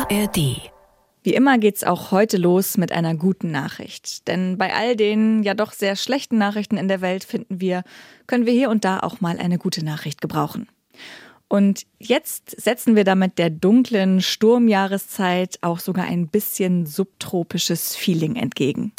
ARD. Wie immer geht's auch heute los mit einer guten Nachricht. Denn bei all den ja doch sehr schlechten Nachrichten in der Welt können wir hier und da auch mal eine gute Nachricht gebrauchen. Und jetzt setzen wir damit der dunklen Sturmjahreszeit auch sogar ein bisschen subtropisches Feeling entgegen.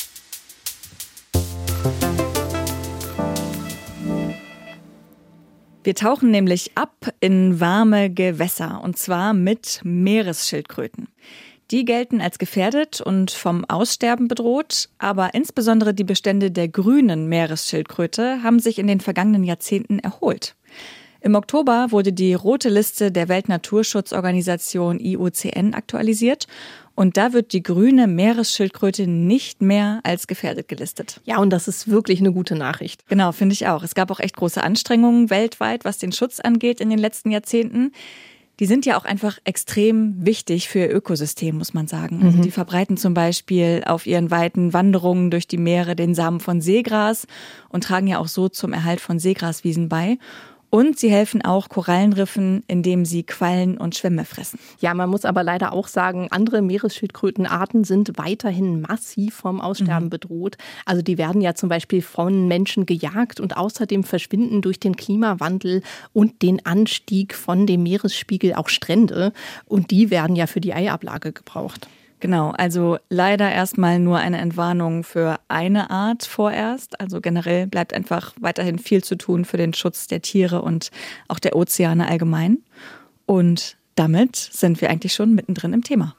Wir tauchen nämlich ab in warme Gewässer, und zwar mit Meeresschildkröten. Die gelten als gefährdet und vom Aussterben bedroht, aber insbesondere die Bestände der grünen Meeresschildkröte haben sich in den vergangenen Jahrzehnten erholt. Im Oktober wurde die rote Liste der Weltnaturschutzorganisation IUCN aktualisiert und da wird die grüne Meeresschildkröte nicht mehr als gefährdet gelistet. Ja, und das ist wirklich eine gute Nachricht. Genau, finde ich auch. Es gab auch echt große Anstrengungen weltweit, was den Schutz angeht in den letzten Jahrzehnten. Die sind ja auch einfach extrem wichtig für ihr Ökosystem, muss man sagen. Also die verbreiten zum Beispiel auf ihren weiten Wanderungen durch die Meere den Samen von Seegras und tragen ja auch so zum Erhalt von Seegraswiesen bei. Und sie helfen auch Korallenriffen, indem sie Quallen und Schwämme fressen. Ja, man muss aber leider auch sagen, andere Meeresschildkrötenarten sind weiterhin massiv vom Aussterben bedroht. Also die werden ja zum Beispiel von Menschen gejagt und außerdem verschwinden durch den Klimawandel und den Anstieg von dem Meeresspiegel auch Strände. Und die werden ja für die Eiablage gebraucht. Genau, also leider erstmal nur eine Entwarnung für eine Art vorerst. Also generell bleibt einfach weiterhin viel zu tun für den Schutz der Tiere und auch der Ozeane allgemein. Und damit sind wir eigentlich schon mittendrin im Thema.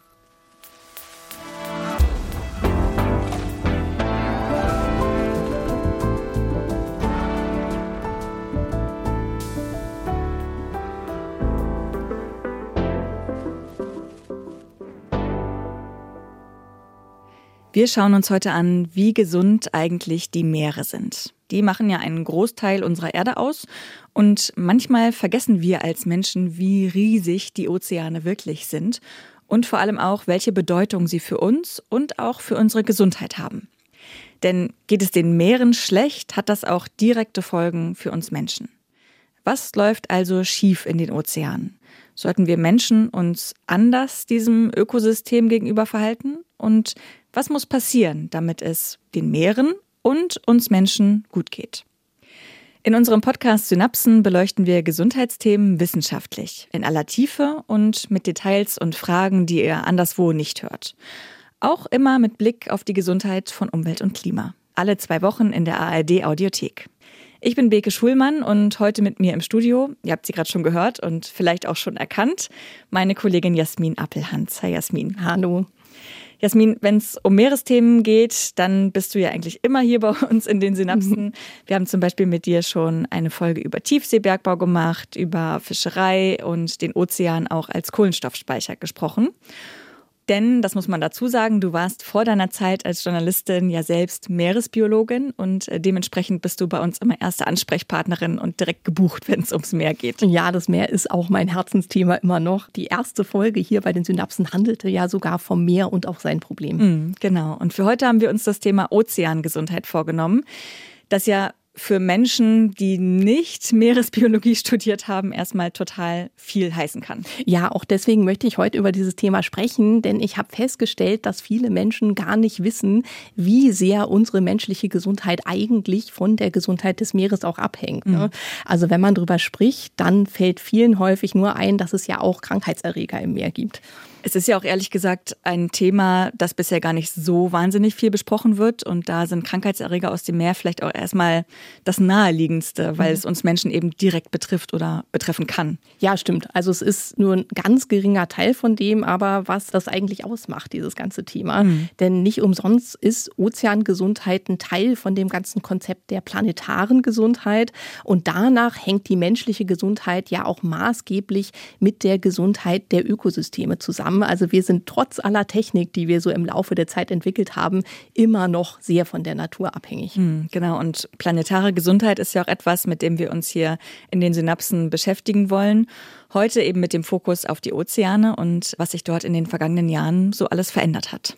Wir schauen uns heute an, wie gesund eigentlich die Meere sind. Die machen ja einen Großteil unserer Erde aus und manchmal vergessen wir als Menschen, wie riesig die Ozeane wirklich sind und vor allem auch, welche Bedeutung sie für uns und auch für unsere Gesundheit haben. Denn geht es den Meeren schlecht, hat das auch direkte Folgen für uns Menschen. Was läuft also schief in den Ozeanen? Sollten wir Menschen uns anders diesem Ökosystem gegenüber verhalten? Und was muss passieren, damit es den Meeren und uns Menschen gut geht? In unserem Podcast Synapsen beleuchten wir Gesundheitsthemen wissenschaftlich, in aller Tiefe und mit Details und Fragen, die ihr anderswo nicht hört. Auch immer mit Blick auf die Gesundheit von Umwelt und Klima. Alle 2 Wochen in der ARD-Audiothek. Ich bin Beke Schulmann und heute mit mir im Studio, ihr habt sie gerade schon gehört und vielleicht auch schon erkannt, meine Kollegin Jasmin Appelhans. Hi Jasmin. Hallo. Jasmin, wenn es um Meeresthemen geht, dann bist du ja eigentlich immer hier bei uns in den Synapsen. Wir haben zum Beispiel mit dir schon eine Folge über Tiefseebergbau gemacht, über Fischerei und den Ozean auch als Kohlenstoffspeicher gesprochen. Denn, das muss man dazu sagen, du warst vor deiner Zeit als Journalistin ja selbst Meeresbiologin und dementsprechend bist du bei uns immer erste Ansprechpartnerin und direkt gebucht, wenn es ums Meer geht. Ja, das Meer ist auch mein Herzensthema immer noch. Die erste Folge hier bei den Synapsen handelte ja sogar vom Meer und auch seinen Problemen. Genau. Und für heute haben wir uns das Thema Ozeangesundheit vorgenommen, das ja für Menschen, die nicht Meeresbiologie studiert haben, erstmal total viel heißen kann. Ja, auch deswegen möchte ich heute über dieses Thema sprechen, denn ich habe festgestellt, dass viele Menschen gar nicht wissen, wie sehr unsere menschliche Gesundheit eigentlich von der Gesundheit des Meeres auch abhängt. Also wenn man drüber spricht, dann fällt vielen häufig nur ein, dass es ja auch Krankheitserreger im Meer gibt. Es ist ja auch ehrlich gesagt ein Thema, das bisher gar nicht so wahnsinnig viel besprochen wird. Und da sind Krankheitserreger aus dem Meer vielleicht auch erstmal das Naheliegendste, weil es uns Menschen eben direkt betrifft oder betreffen kann. Ja, stimmt. Also es ist nur ein ganz geringer Teil von dem, aber was das eigentlich ausmacht, dieses ganze Thema. Denn nicht umsonst ist Ozeangesundheit ein Teil von dem ganzen Konzept der planetaren Gesundheit. Und danach hängt die menschliche Gesundheit ja auch maßgeblich mit der Gesundheit der Ökosysteme zusammen. Also wir sind trotz aller Technik, die wir so im Laufe der Zeit entwickelt haben, immer noch sehr von der Natur abhängig. Genau, und planetare Gesundheit ist ja auch etwas, mit dem wir uns hier in den Synapsen beschäftigen wollen. Heute eben mit dem Fokus auf die Ozeane und was sich dort in den vergangenen Jahren so alles verändert hat.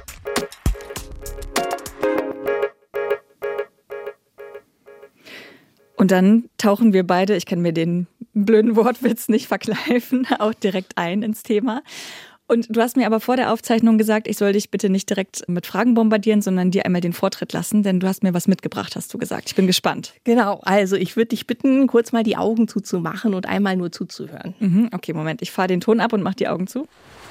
Und dann tauchen wir beide, ich kann mir den blöden Wortwitz nicht verkneifen, auch direkt ein ins Thema. Und du hast mir aber vor der Aufzeichnung gesagt, ich soll dich bitte nicht direkt mit Fragen bombardieren, sondern dir einmal den Vortritt lassen, denn du hast mir was mitgebracht, hast du gesagt. Ich bin gespannt. Genau, also ich würde dich bitten, kurz mal die Augen zuzumachen und einmal nur zuzuhören. Okay, Moment, ich fahre den Ton ab und mache die Augen zu.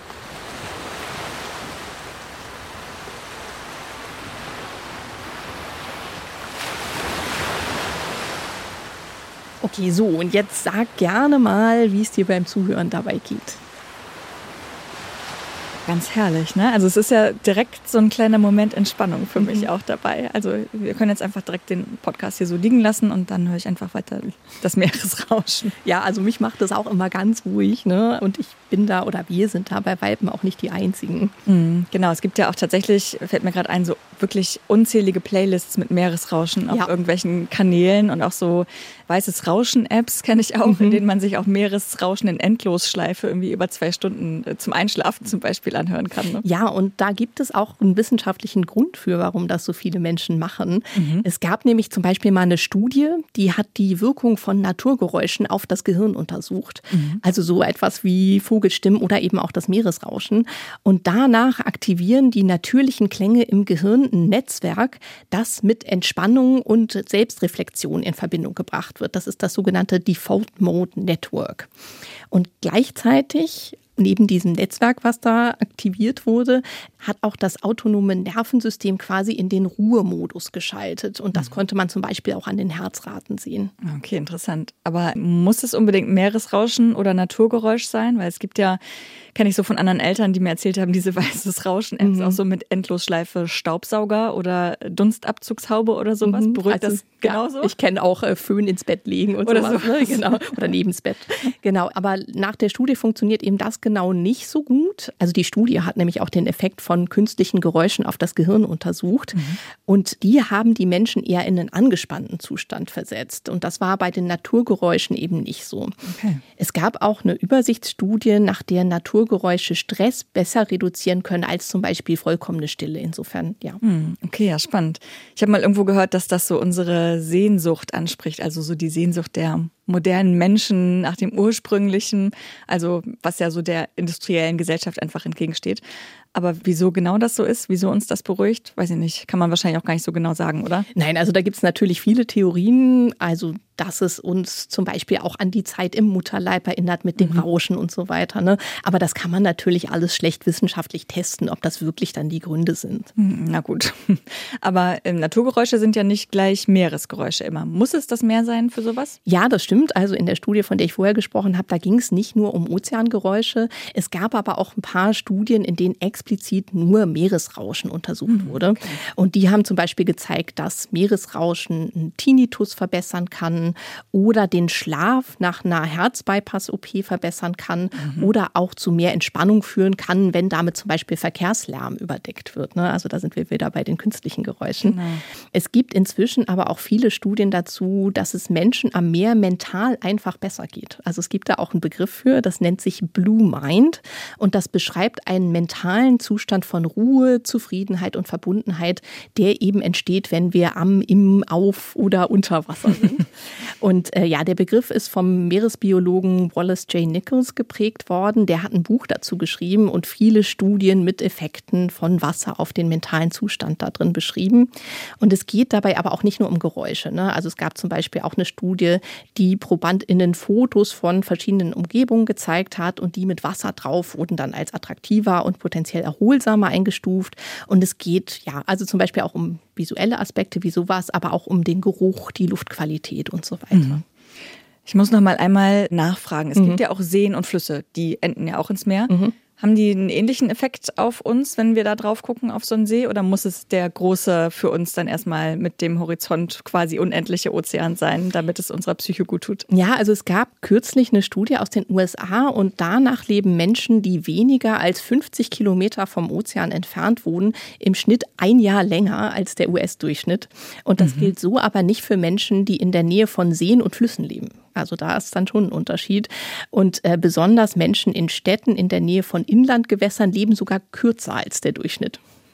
Okay, so, und jetzt sag gerne mal, wie es dir beim Zuhören dabei geht. Ganz herrlich, ne? Also es ist ja direkt so ein kleiner Moment Entspannung für mich auch dabei. Also wir können jetzt einfach direkt den Podcast hier so liegen lassen und dann höre ich einfach weiter das Meeresrauschen. Ja, also mich macht das auch immer ganz ruhig, ne? Und ich bin da, oder wir sind da bei Welpen auch nicht die Einzigen. Genau, es gibt ja auch tatsächlich, fällt mir gerade ein, so wirklich unzählige Playlists mit Meeresrauschen auf irgendwelchen Kanälen und auch so weißes Rauschen-Apps kenne ich auch, in denen man sich auch Meeresrauschen in Endlosschleife irgendwie über 2 Stunden zum Einschlafen zum Beispiel anhören kann. Ne? Ja, und da gibt es auch einen wissenschaftlichen Grund für, warum das so viele Menschen machen. Es gab nämlich zum Beispiel mal eine Studie, die hat die Wirkung von Naturgeräuschen auf das Gehirn untersucht. Also so etwas wie Vogelstimmen oder eben auch das Meeresrauschen. Und danach aktivieren die natürlichen Klänge im Gehirn ein Netzwerk, das mit Entspannung und Selbstreflexion in Verbindung gebracht wird. Das ist das sogenannte Default Mode Network. Und gleichzeitig neben diesem Netzwerk, was da aktiviert wurde, hat auch das autonome Nervensystem quasi in den Ruhemodus geschaltet. Und das konnte man zum Beispiel auch an den Herzraten sehen. Okay, interessant. Aber muss es unbedingt Meeresrauschen oder Naturgeräusch sein? Weil es gibt ja, kenne ich so von anderen Eltern, die mir erzählt haben, diese weißes Rauschen-Apps auch so mit Endlosschleife Staubsauger oder Dunstabzugshaube oder sowas. Beruhigt das genauso? Ja, ich kenne auch Föhn ins Bett legen und oder sowas. Ne? Genau. Oder neben's Bett. Genau. Aber nach der Studie funktioniert eben das genau nicht so gut. Also die Studie hat nämlich auch den Effekt von künstlichen Geräuschen auf das Gehirn untersucht. Und die haben die Menschen eher in einen angespannten Zustand versetzt. Und das war bei den Naturgeräuschen eben nicht so. Okay. Es gab auch eine Übersichtsstudie, nach der Naturgeräusche Stress besser reduzieren können als zum Beispiel vollkommene Stille. Insofern, ja. Okay, ja, spannend. Ich habe mal irgendwo gehört, dass das so unsere Sehnsucht anspricht. Also so die Sehnsucht der modernen Menschen nach dem Ursprünglichen, also was ja so der industriellen Gesellschaft einfach entgegensteht. Aber wieso genau das so ist, wieso uns das beruhigt, weiß ich nicht. Kann man wahrscheinlich auch gar nicht so genau sagen, oder? Nein, also da gibt es natürlich viele Theorien, also dass es uns zum Beispiel auch an die Zeit im Mutterleib erinnert mit dem Rauschen und so weiter. Ne? Aber das kann man natürlich alles schlecht wissenschaftlich testen, ob das wirklich dann die Gründe sind. Na gut, aber Naturgeräusche sind ja nicht gleich Meeresgeräusche immer. Muss es das Meer sein für sowas? Ja, das stimmt. Also in der Studie, von der ich vorher gesprochen habe, da ging es nicht nur um Ozeangeräusche. Es gab aber auch ein paar Studien, in denen explizit nur Meeresrauschen untersucht wurde. Und die haben zum Beispiel gezeigt, dass Meeresrauschen einen Tinnitus verbessern kann oder den Schlaf nach einer Herzbypass-OP verbessern kann oder auch zu mehr Entspannung führen kann, wenn damit zum Beispiel Verkehrslärm überdeckt wird. Ne? Also da sind wir wieder bei den künstlichen Geräuschen. Genau. Es gibt inzwischen aber auch viele Studien dazu, dass es Menschen am Meer mental einfach besser geht. Also es gibt da auch einen Begriff für, das nennt sich Blue Mind und das beschreibt einen mentalen Zustand von Ruhe, Zufriedenheit und Verbundenheit, der eben entsteht, wenn wir am, im, auf oder unter Wasser sind. Und der Begriff ist vom Meeresbiologen Wallace J. Nichols geprägt worden. Der hat ein Buch dazu geschrieben und viele Studien mit Effekten von Wasser auf den mentalen Zustand da drin beschrieben. Und es geht dabei aber auch nicht nur um Geräusche. Ne? Also es gab zum Beispiel auch eine Studie, die ProbandInnen Fotos von verschiedenen Umgebungen gezeigt hat und die mit Wasser drauf wurden dann als attraktiver und potenziell erholsamer eingestuft. Und es geht also zum Beispiel auch um visuelle Aspekte wie sowas, aber auch um den Geruch, die Luftqualität und so weiter. Ich muss noch mal einmal nachfragen. Es gibt ja auch Seen und Flüsse, die enden ja auch ins Meer. Haben die einen ähnlichen Effekt auf uns, wenn wir da drauf gucken auf so einen See? Oder muss es der große für uns dann erstmal mit dem Horizont quasi unendliche Ozean sein, damit es unserer Psyche gut tut? Ja, also es gab kürzlich eine Studie aus den USA und danach leben Menschen, die weniger als 50 Kilometer vom Ozean entfernt wohnen, im Schnitt 1 Jahr länger als der US-Durchschnitt. Und das gilt so aber nicht für Menschen, die in der Nähe von Seen und Flüssen leben. Also da ist dann schon ein Unterschied. Und besonders Menschen in Städten in der Nähe von Inlandgewässern leben sogar kürzer als der Durchschnitt.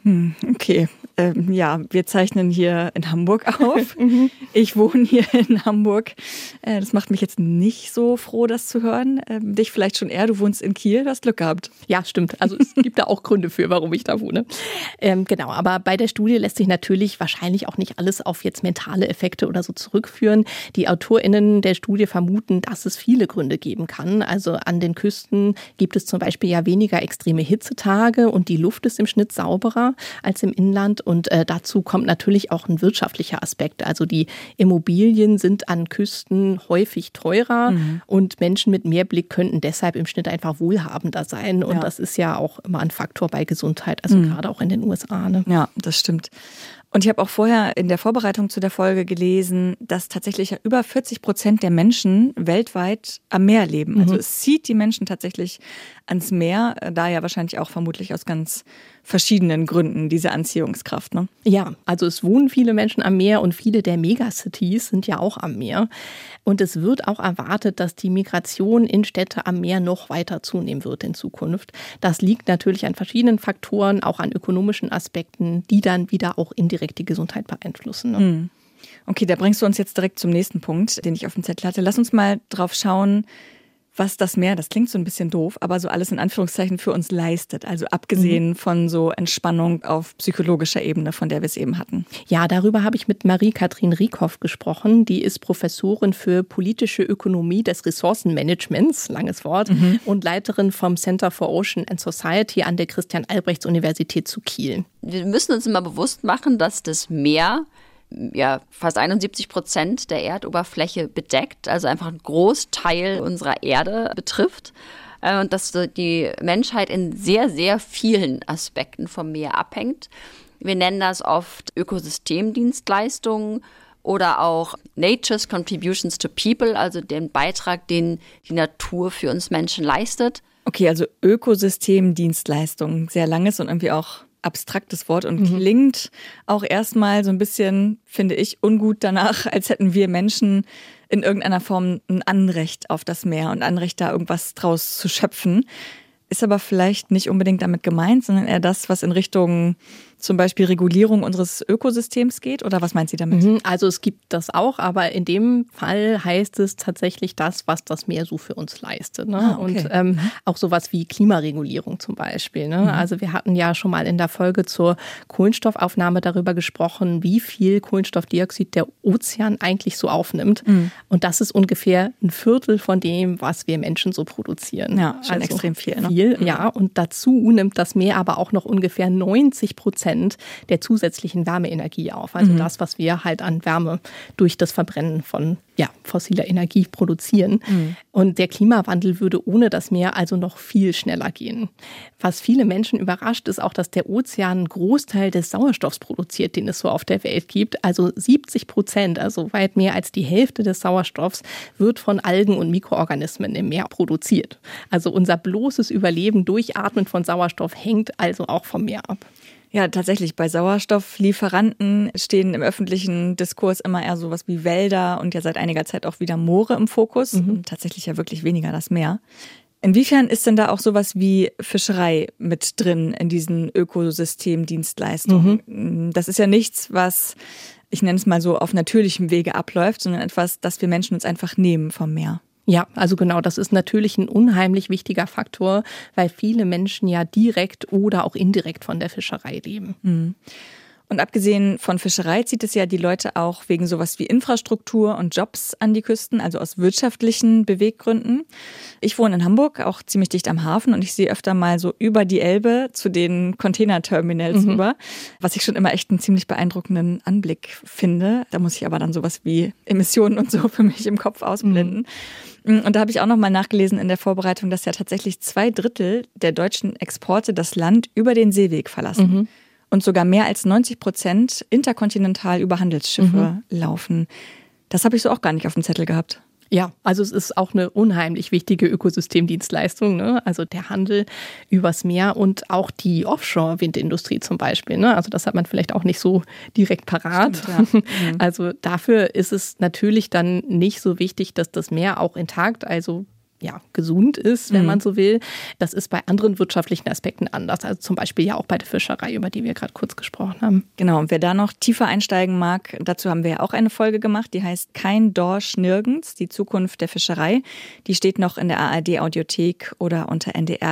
Okay. Ja, wir zeichnen hier in Hamburg auf. Ich wohne hier in Hamburg. Das macht mich jetzt nicht so froh, das zu hören. Dich vielleicht schon eher, du wohnst in Kiel, du hast Glück gehabt. Ja, stimmt. Also es gibt da auch Gründe für, warum ich da wohne. Genau, aber bei der Studie lässt sich natürlich wahrscheinlich auch nicht alles auf jetzt mentale Effekte oder so zurückführen. Die AutorInnen der Studie vermuten, dass es viele Gründe geben kann. Also an den Küsten gibt es zum Beispiel ja weniger extreme Hitzetage und die Luft ist im Schnitt sauberer als im Inland. Und dazu kommt natürlich auch ein wirtschaftlicher Aspekt. Also die Immobilien sind an Küsten häufig teurer und Menschen mit Mehrblick könnten deshalb im Schnitt einfach wohlhabender sein. Und das ist ja auch immer ein Faktor bei Gesundheit, also gerade auch in den USA. Ne? Ja, das stimmt. Und ich habe auch vorher in der Vorbereitung zu der Folge gelesen, dass tatsächlich über 40% der Menschen weltweit am Meer leben. Also es zieht die Menschen tatsächlich ans Meer, da ja wahrscheinlich auch vermutlich aus ganz verschiedenen Gründen, diese Anziehungskraft. Ne? Ja, also es wohnen viele Menschen am Meer und viele der Megacities sind ja auch am Meer. Und es wird auch erwartet, dass die Migration in Städte am Meer noch weiter zunehmen wird in Zukunft. Das liegt natürlich an verschiedenen Faktoren, auch an ökonomischen Aspekten, die dann wieder auch indirekt die Gesundheit beeinflussen. Ne? Okay, da bringst du uns jetzt direkt zum nächsten Punkt, den ich auf dem Zettel hatte. Lass uns mal drauf schauen, was das Meer, das klingt so ein bisschen doof, aber so alles in Anführungszeichen für uns leistet. Also abgesehen von so Entspannung auf psychologischer Ebene, von der wir es eben hatten. Ja, darüber habe ich mit Marie-Kathrin Rieckhoff gesprochen. Die ist Professorin für politische Ökonomie des Ressourcenmanagements, langes Wort, und Leiterin vom Center for Ocean and Society an der Christian-Albrechts-Universität zu Kiel. Wir müssen uns immer bewusst machen, dass das Meer fast 71% der Erdoberfläche bedeckt, also einfach einen Großteil unserer Erde betrifft. Und dass die Menschheit in sehr, sehr vielen Aspekten vom Meer abhängt. Wir nennen das oft Ökosystemdienstleistungen oder auch Nature's Contributions to People, also den Beitrag, den die Natur für uns Menschen leistet. Okay, also Ökosystemdienstleistungen, sehr langes und irgendwie auch abstraktes Wort und klingt auch erstmal so ein bisschen, finde ich, ungut danach, als hätten wir Menschen in irgendeiner Form ein Anrecht auf das Meer und Anrecht, da irgendwas draus zu schöpfen. Ist aber vielleicht nicht unbedingt damit gemeint, sondern eher das, was in Richtung zum Beispiel Regulierung unseres Ökosystems geht? Oder was meint sie damit? Also es gibt das auch, aber in dem Fall heißt es tatsächlich das, was das Meer so für uns leistet. Ne? Okay. Und auch sowas wie Klimaregulierung zum Beispiel. Ne? Also wir hatten ja schon mal in der Folge zur Kohlenstoffaufnahme darüber gesprochen, wie viel Kohlenstoffdioxid der Ozean eigentlich so aufnimmt. Und das ist ungefähr ein Viertel von dem, was wir Menschen so produzieren. Ja, schon also extrem viel. Ne? Ja, und dazu nimmt das Meer aber auch noch ungefähr 90% der zusätzlichen Wärmeenergie auf. Also das, was wir halt an Wärme durch das Verbrennen von fossiler Energie produzieren. Und der Klimawandel würde ohne das Meer also noch viel schneller gehen. Was viele Menschen überrascht, ist auch, dass der Ozean einen Großteil des Sauerstoffs produziert, den es so auf der Welt gibt. Also 70%, also weit mehr als die Hälfte des Sauerstoffs, wird von Algen und Mikroorganismen im Meer produziert. Also unser bloßes Überleben durch Atmen von Sauerstoff hängt also auch vom Meer ab. Ja, tatsächlich. Bei Sauerstofflieferanten stehen im öffentlichen Diskurs immer eher sowas wie Wälder und ja seit einiger Zeit auch wieder Moore im Fokus. Und tatsächlich ja wirklich weniger das Meer. Inwiefern ist denn da auch sowas wie Fischerei mit drin in diesen Ökosystemdienstleistungen? Das ist ja nichts, was, ich nenne es mal so, auf natürlichem Wege abläuft, sondern etwas, das wir Menschen uns einfach nehmen vom Meer. Ja, also genau, das ist natürlich ein unheimlich wichtiger Faktor, weil viele Menschen ja direkt oder auch indirekt von der Fischerei leben. Und abgesehen von Fischerei zieht es ja die Leute auch wegen sowas wie Infrastruktur und Jobs an die Küsten, also aus wirtschaftlichen Beweggründen. Ich wohne in Hamburg, auch ziemlich dicht am Hafen, und ich sehe öfter mal so über die Elbe zu den Containerterminals rüber, was ich schon immer echt einen ziemlich beeindruckenden Anblick finde. Da muss ich aber dann sowas wie Emissionen und so für mich im Kopf ausblenden. Und da habe ich auch noch mal nachgelesen in der Vorbereitung, dass ja tatsächlich 2/3 der deutschen Exporte das Land über den Seeweg verlassen. Und sogar mehr als 90% interkontinental über Handelsschiffe laufen. Das habe ich so auch gar nicht auf dem Zettel gehabt. Ja, also es ist auch eine unheimlich wichtige Ökosystemdienstleistung, ne? Also der Handel übers Meer und auch die Offshore-Windindustrie zum Beispiel, ne? Also das hat man vielleicht auch nicht so direkt parat. Stimmt, ja. Also dafür ist es natürlich dann nicht so wichtig, dass das Meer auch intakt, also gesund ist, wenn man so will. Das ist bei anderen wirtschaftlichen Aspekten anders. Also zum Beispiel ja auch bei der Fischerei, über die wir gerade kurz gesprochen haben. Genau, und wer da noch tiefer einsteigen mag, dazu haben wir ja auch eine Folge gemacht, die heißt Kein Dorsch nirgends, die Zukunft der Fischerei. Die steht noch in der ARD-Audiothek oder unter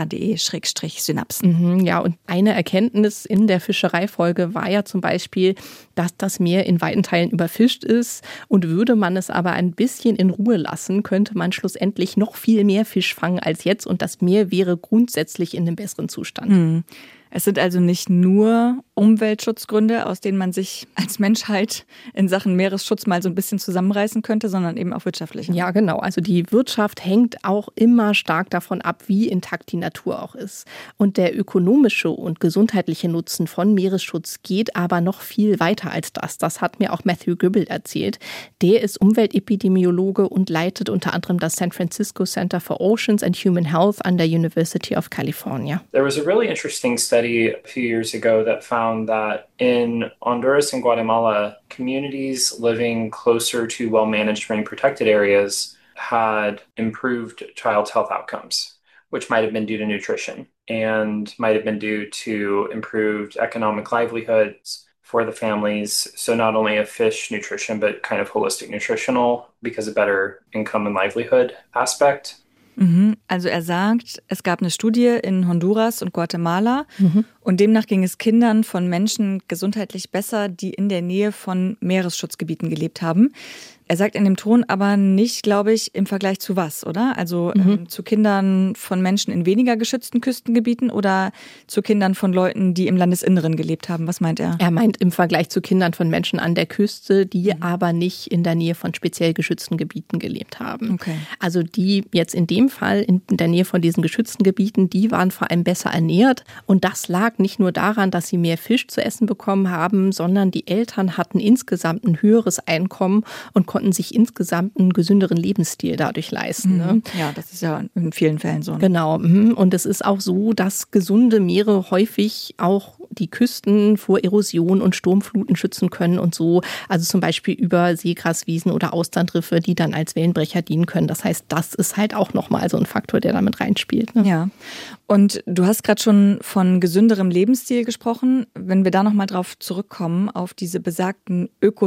ndr.de/synapsen. Ja, und eine Erkenntnis in der Fischereifolge war ja zum Beispiel, dass das Meer in weiten Teilen überfischt ist. Und würde man es aber ein bisschen in Ruhe lassen, könnte man schlussendlich noch viel mehr Fisch fangen als jetzt. Und das Meer wäre grundsätzlich in einem besseren Zustand. Es sind also nicht nur Umweltschutzgründe, aus denen man sich als Menschheit in Sachen Meeresschutz mal so ein bisschen zusammenreißen könnte, sondern eben auch wirtschaftliche. Ja, genau. Also die Wirtschaft hängt auch immer stark davon ab, wie intakt die Natur auch ist. Und der ökonomische und gesundheitliche Nutzen von Meeresschutz geht aber noch viel weiter als das. Das hat mir auch Matthew Gibble erzählt. Der ist Umweltepidemiologe und leitet unter anderem das San Francisco Center for Oceans and Human Health an der University of California. There was a really interesting study a few years ago that found that in Honduras and Guatemala, communities living closer to well-managed marine protected areas had improved child health outcomes, which might have been due to nutrition and might have been due to improved economic livelihoods for the families. So not only a fish nutrition, but kind of holistic nutritional because of better income and livelihood aspect. Also er sagt, es gab eine Studie in Honduras und Guatemala und demnach ging es Kindern von Menschen gesundheitlich besser, die in der Nähe von Meeresschutzgebieten gelebt haben. Er sagt in dem Ton aber nicht, glaube ich, im Vergleich zu was, oder? Also zu Kindern von Menschen in weniger geschützten Küstengebieten oder zu Kindern von Leuten, die im Landesinneren gelebt haben? Was meint er? Er meint im Vergleich zu Kindern von Menschen an der Küste, die aber nicht in der Nähe von speziell geschützten Gebieten gelebt haben. Okay. Also die jetzt in dem Fall in der Nähe von diesen geschützten Gebieten, die waren vor allem besser ernährt. Und das lag nicht nur daran, dass sie mehr Fisch zu essen bekommen haben, sondern die Eltern hatten insgesamt ein höheres Einkommen und konnten sich insgesamt einen gesünderen Lebensstil dadurch leisten. Ne? Ja, das ist ja in vielen Fällen so. Genau. Und es ist auch so, dass gesunde Meere häufig auch die Küsten vor Erosion und Sturmfluten schützen können und so. Also zum Beispiel über Seegraswiesen oder Austernriffe, die dann als Wellenbrecher dienen können. Das heißt, das ist halt auch nochmal so ein Faktor, der damit reinspielt. Ne? Ja. Und du hast gerade schon von gesünderem Lebensstil gesprochen. Wenn wir da nochmal drauf zurückkommen, auf diese besagten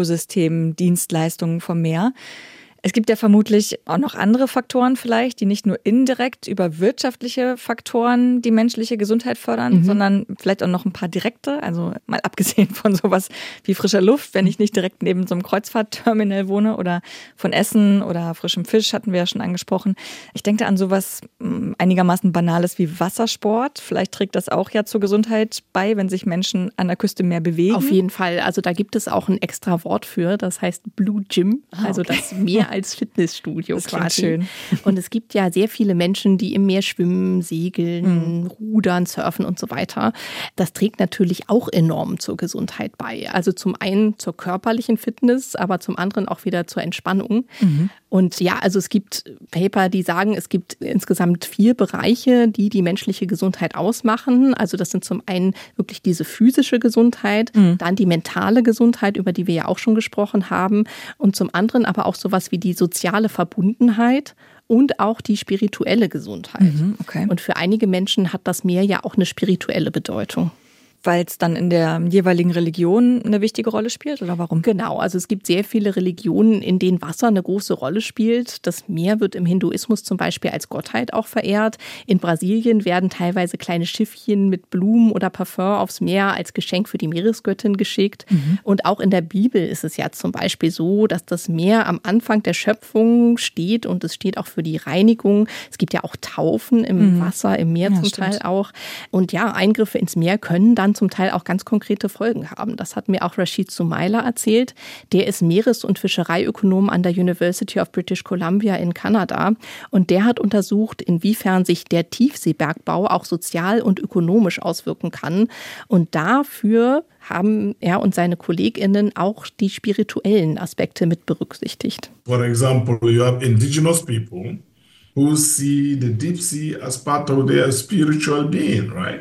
Ökosystem-Dienstleistungen vom Meer. Es gibt ja vermutlich auch noch andere Faktoren vielleicht, die nicht nur indirekt über wirtschaftliche Faktoren die menschliche Gesundheit fördern, sondern vielleicht auch noch ein paar direkte, also mal abgesehen von sowas wie frischer Luft, wenn ich nicht direkt neben so einem Kreuzfahrtterminal wohne oder von Essen oder frischem Fisch, hatten wir ja schon angesprochen. Ich denke da an sowas einigermaßen Banales wie Wassersport. Vielleicht trägt das auch ja zur Gesundheit bei, wenn sich Menschen an der Küste mehr bewegen. Auf jeden Fall. Also da gibt es auch ein extra Wort für, das heißt Blue Gym, also das Meer als Fitnessstudio das quasi. Schön. Und es gibt ja sehr viele Menschen, die im Meer schwimmen, segeln, rudern, surfen und so weiter. Das trägt natürlich auch enorm zur Gesundheit bei. Also zum einen zur körperlichen Fitness, aber zum anderen auch wieder zur Entspannung. Und ja, also es gibt Paper, die sagen, es gibt insgesamt 4 Bereiche, die die menschliche Gesundheit ausmachen. Also das sind zum einen wirklich diese physische Gesundheit, dann die mentale Gesundheit, über die wir ja auch schon gesprochen haben, und zum anderen aber auch sowas wie die soziale Verbundenheit und auch die spirituelle Gesundheit. Okay. Und für einige Menschen hat das Meer ja auch eine spirituelle Bedeutung. Weil es dann in der jeweiligen Religion eine wichtige Rolle spielt, oder warum? Genau, also es gibt sehr viele Religionen, in denen Wasser eine große Rolle spielt. Das Meer wird im Hinduismus zum Beispiel als Gottheit auch verehrt. In Brasilien werden teilweise kleine Schiffchen mit Blumen oder Parfum aufs Meer als Geschenk für die Meeresgöttin geschickt. Und auch in der Bibel ist es ja zum Beispiel so, dass das Meer am Anfang der Schöpfung steht und es steht auch für die Reinigung. Es gibt ja auch Taufen im Wasser, im Meer zum Teil auch. Und ja, Eingriffe ins Meer können dann zum Teil auch ganz konkrete Folgen haben. Das hat mir auch Rashid Soumaila erzählt. Der ist Meeres- und Fischereiökonom an der University of British Columbia in Kanada. Und der hat untersucht, inwiefern sich der Tiefseebergbau auch sozial und ökonomisch auswirken kann. Und dafür haben er und seine KollegInnen auch die spirituellen Aspekte mit berücksichtigt. For example, you have indigenous people who see the deep sea as part of their spiritual being, right?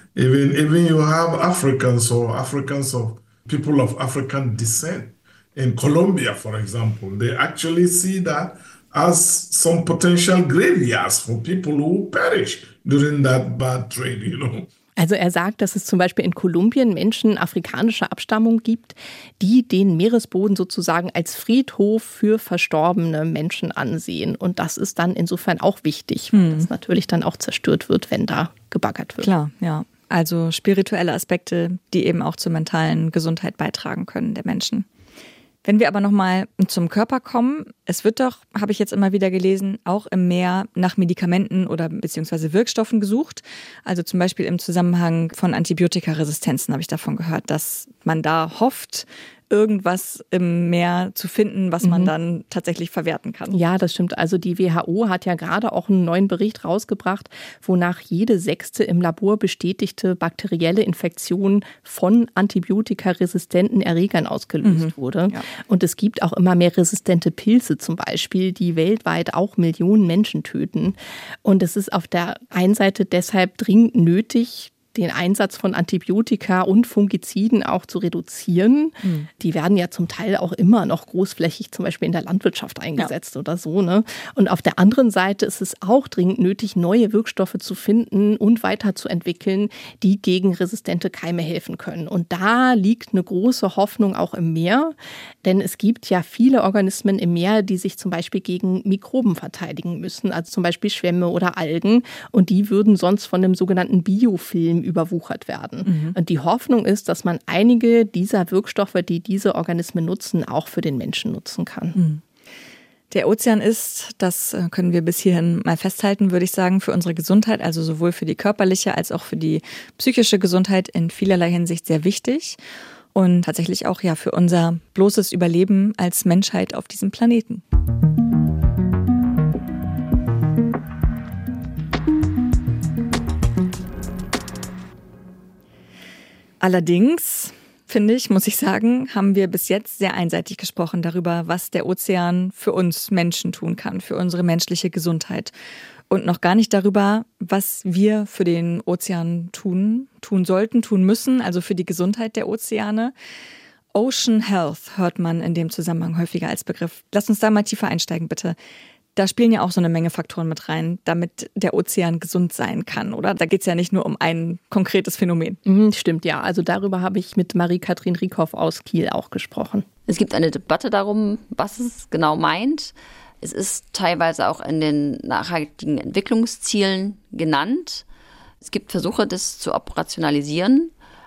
Even you have Africans of people of African descent in Colombia, for example. They actually see that as some potential graveyards for people who perish during that bad trade. Also er sagt, dass es zum Beispiel in Kolumbien Menschen afrikanischer Abstammung gibt, die den Meeresboden sozusagen als Friedhof für verstorbene Menschen ansehen. Und das ist dann insofern auch wichtig, weil das natürlich dann auch zerstört wird, wenn da gebaggert wird. Klar, ja. Also spirituelle Aspekte, die eben auch zur mentalen Gesundheit beitragen können der Menschen. Wenn wir aber nochmal zum Körper kommen, es wird doch, habe ich jetzt immer wieder gelesen, auch im Meer nach Medikamenten oder beziehungsweise Wirkstoffen gesucht. Also zum Beispiel im Zusammenhang von Antibiotikaresistenzen habe ich davon gehört, dass man da hofft, irgendwas im Meer zu finden, was man dann tatsächlich verwerten kann. Ja, das stimmt. Also die WHO hat ja gerade auch einen neuen Bericht rausgebracht, wonach jede 6. im Labor bestätigte bakterielle Infektion von antibiotikaresistenten Erregern ausgelöst wurde. Ja. Und es gibt auch immer mehr resistente Pilze zum Beispiel, die weltweit auch Millionen Menschen töten. Und es ist auf der einen Seite deshalb dringend nötig, den Einsatz von Antibiotika und Fungiziden auch zu reduzieren. Die werden ja zum Teil auch immer noch großflächig zum Beispiel in der Landwirtschaft eingesetzt oder so, ne? Und auf der anderen Seite ist es auch dringend nötig, neue Wirkstoffe zu finden und weiterzuentwickeln, die gegen resistente Keime helfen können. Und da liegt eine große Hoffnung auch im Meer, denn es gibt ja viele Organismen im Meer, die sich zum Beispiel gegen Mikroben verteidigen müssen, also zum Beispiel Schwämme oder Algen. Und die würden sonst von dem sogenannten Biofilm überwuchert werden. Und die Hoffnung ist, dass man einige dieser Wirkstoffe, die diese Organismen nutzen, auch für den Menschen nutzen kann. Der Ozean ist, das können wir bis hierhin mal festhalten, würde ich sagen, für unsere Gesundheit, also sowohl für die körperliche als auch für die psychische Gesundheit in vielerlei Hinsicht sehr wichtig und tatsächlich auch ja für unser bloßes Überleben als Menschheit auf diesem Planeten. Allerdings, finde ich, muss ich sagen, haben wir bis jetzt sehr einseitig gesprochen darüber, was der Ozean für uns Menschen tun kann, für unsere menschliche Gesundheit. Und noch gar nicht darüber, was wir für den Ozean tun sollten, tun müssen, also für die Gesundheit der Ozeane. Ocean Health hört man in dem Zusammenhang häufiger als Begriff. Lass uns da mal tiefer einsteigen, bitte. Da spielen ja auch so eine Menge Faktoren mit rein, damit der Ozean gesund sein kann, oder? Da geht es ja nicht nur um ein konkretes Phänomen. Stimmt, ja. Also darüber habe ich mit Marie-Kathrin Riekhoff aus Kiel auch gesprochen. Es gibt eine Debatte darum, was es genau meint. Es ist teilweise auch in den nachhaltigen Entwicklungszielen genannt. Es gibt Versuche, das zu operationalisieren.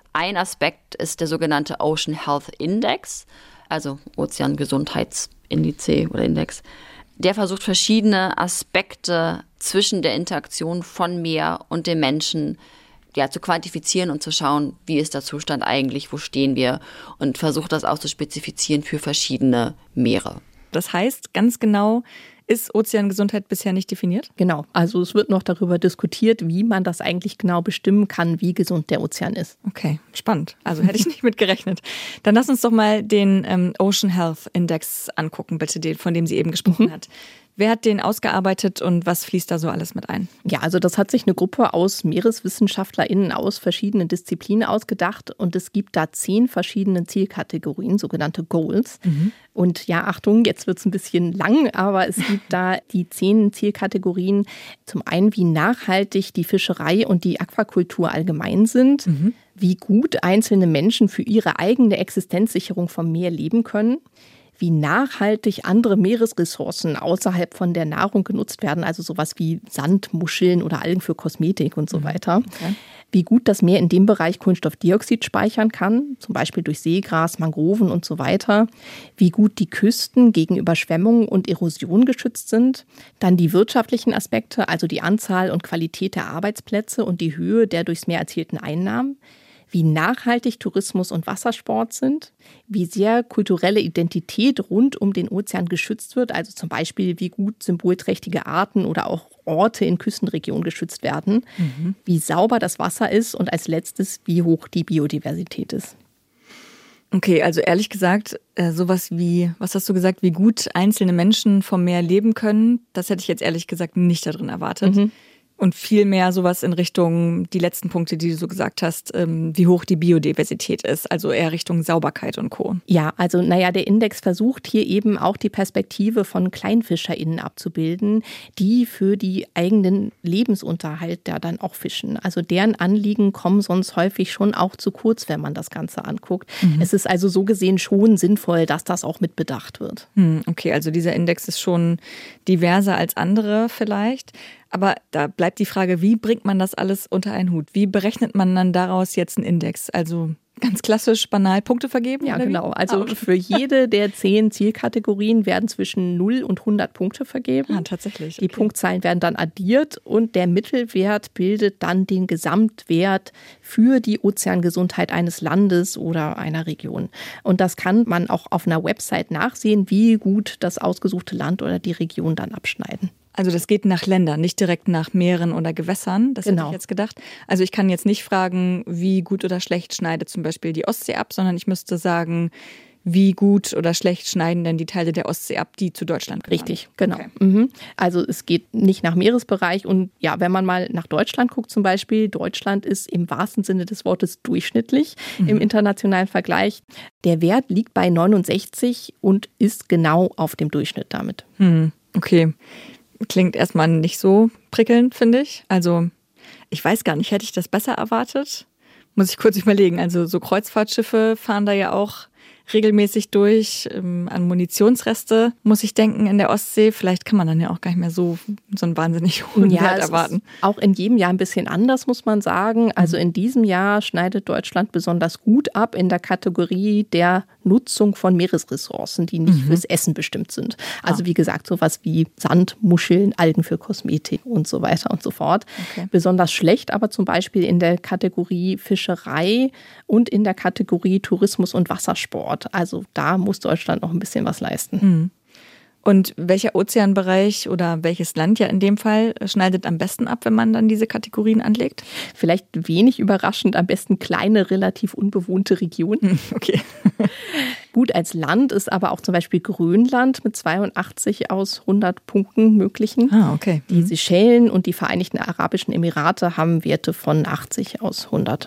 Ein Aspekt ist der sogenannte Ocean Health Index, also Ozeangesundheitsindiz oder Index. Der versucht, verschiedene Aspekte zwischen der Interaktion von Meer und dem Menschen zu quantifizieren und zu schauen, wie ist der Zustand eigentlich, wo stehen wir, und versucht das auch zu spezifizieren für verschiedene Meere. Das heißt, ganz genau ist Ozeangesundheit bisher nicht definiert? Genau, also es wird noch darüber diskutiert, wie man das eigentlich genau bestimmen kann, wie gesund der Ozean ist. Okay, spannend. Also hätte ich nicht mit gerechnet. Dann lass uns doch mal den Ocean Health Index angucken, bitte, den, von dem sie eben gesprochen hat. Wer hat den ausgearbeitet und was fließt da so alles mit ein? Ja, also das hat sich eine Gruppe aus MeereswissenschaftlerInnen aus verschiedenen Disziplinen ausgedacht und es gibt da 10 verschiedene Zielkategorien, sogenannte Goals. Und ja, Achtung, jetzt wird es ein bisschen lang, aber es gibt da die 10 Zielkategorien. Zum einen, wie nachhaltig die Fischerei und die Aquakultur allgemein sind, wie gut einzelne Menschen für ihre eigene Existenzsicherung vom Meer leben können, wie nachhaltig andere Meeresressourcen außerhalb von der Nahrung genutzt werden, also sowas wie Sand, Muscheln oder Algen für Kosmetik und so weiter. Okay. Wie gut das Meer in dem Bereich Kohlenstoffdioxid speichern kann, zum Beispiel durch Seegras, Mangroven und so weiter. Wie gut die Küsten gegen Überschwemmungen und Erosion geschützt sind. Dann die wirtschaftlichen Aspekte, also die Anzahl und Qualität der Arbeitsplätze und die Höhe der durchs Meer erzielten Einnahmen. Wie nachhaltig Tourismus und Wassersport sind, wie sehr kulturelle Identität rund um den Ozean geschützt wird, also zum Beispiel wie gut symbolträchtige Arten oder auch Orte in Küstenregionen geschützt werden, wie sauber das Wasser ist und als letztes, wie hoch die Biodiversität ist. Okay, also ehrlich gesagt, sowas wie, was hast du gesagt, wie gut einzelne Menschen vom Meer leben können, das hätte ich jetzt ehrlich gesagt nicht darin erwartet. Und viel mehr sowas in Richtung, die letzten Punkte, die du so gesagt hast, wie hoch die Biodiversität ist, also eher Richtung Sauberkeit und Co. Ja, also der Index versucht hier eben auch die Perspektive von KleinfischerInnen abzubilden, die für die eigenen Lebensunterhalt da dann auch fischen. Also deren Anliegen kommen sonst häufig schon auch zu kurz, wenn man das Ganze anguckt. Es ist also so gesehen schon sinnvoll, dass das auch mit bedacht wird. Okay, also dieser Index ist schon diverser als andere vielleicht. Aber da bleibt die Frage, wie bringt man das alles unter einen Hut? Wie berechnet man dann daraus jetzt einen Index? Also ganz klassisch, banal Punkte vergeben? Ja, genau. Also für jede der 10 Zielkategorien werden zwischen 0 und 100 Punkte vergeben. Ah, tatsächlich. Die Punktzahlen werden dann addiert und der Mittelwert bildet dann den Gesamtwert für die Ozeangesundheit eines Landes oder einer Region. Und das kann man auch auf einer Website nachsehen, wie gut das ausgesuchte Land oder die Region dann abschneiden. Also das geht nach Ländern, nicht direkt nach Meeren oder Gewässern. Das hätte ich jetzt gedacht. Also ich kann jetzt nicht fragen, wie gut oder schlecht schneidet zum Beispiel die Ostsee ab, sondern ich müsste sagen, wie gut oder schlecht schneiden denn die Teile der Ostsee ab, die zu Deutschland gehören. Richtig, genau. Okay. Also es geht nicht nach Meeresbereich. Und ja, wenn man mal nach Deutschland guckt zum Beispiel, Deutschland ist im wahrsten Sinne des Wortes durchschnittlich im internationalen Vergleich. Der Wert liegt bei 69 und ist genau auf dem Durchschnitt damit. Okay. Klingt erstmal nicht so prickelnd, finde ich. Also ich weiß gar nicht, hätte ich das besser erwartet? Muss ich kurz überlegen. Also so Kreuzfahrtschiffe fahren da ja auch regelmäßig durch. An Munitionsreste muss ich denken in der Ostsee. Vielleicht kann man dann ja auch gar nicht mehr so einen wahnsinnig hohen Wert erwarten. Ist auch in jedem Jahr ein bisschen anders, muss man sagen. Also in diesem Jahr schneidet Deutschland besonders gut ab in der Kategorie der Nutzung von Meeresressourcen, die nicht fürs Essen bestimmt sind. Also wie gesagt, sowas wie Sand, Muscheln, Algen für Kosmetik und so weiter und so fort. Okay. Besonders schlecht aber zum Beispiel in der Kategorie Fischerei und in der Kategorie Tourismus und Wassersport. Also da muss Deutschland noch ein bisschen was leisten. Und welcher Ozeanbereich oder welches Land ja in dem Fall schneidet am besten ab, wenn man dann diese Kategorien anlegt? Vielleicht wenig überraschend, am besten kleine, relativ unbewohnte Regionen. Okay. Gut als Land ist aber auch zum Beispiel Grönland mit 82 aus 100 Punkten möglichen. Okay. Die Seychellen und die Vereinigten Arabischen Emirate haben Werte von 80 aus 100.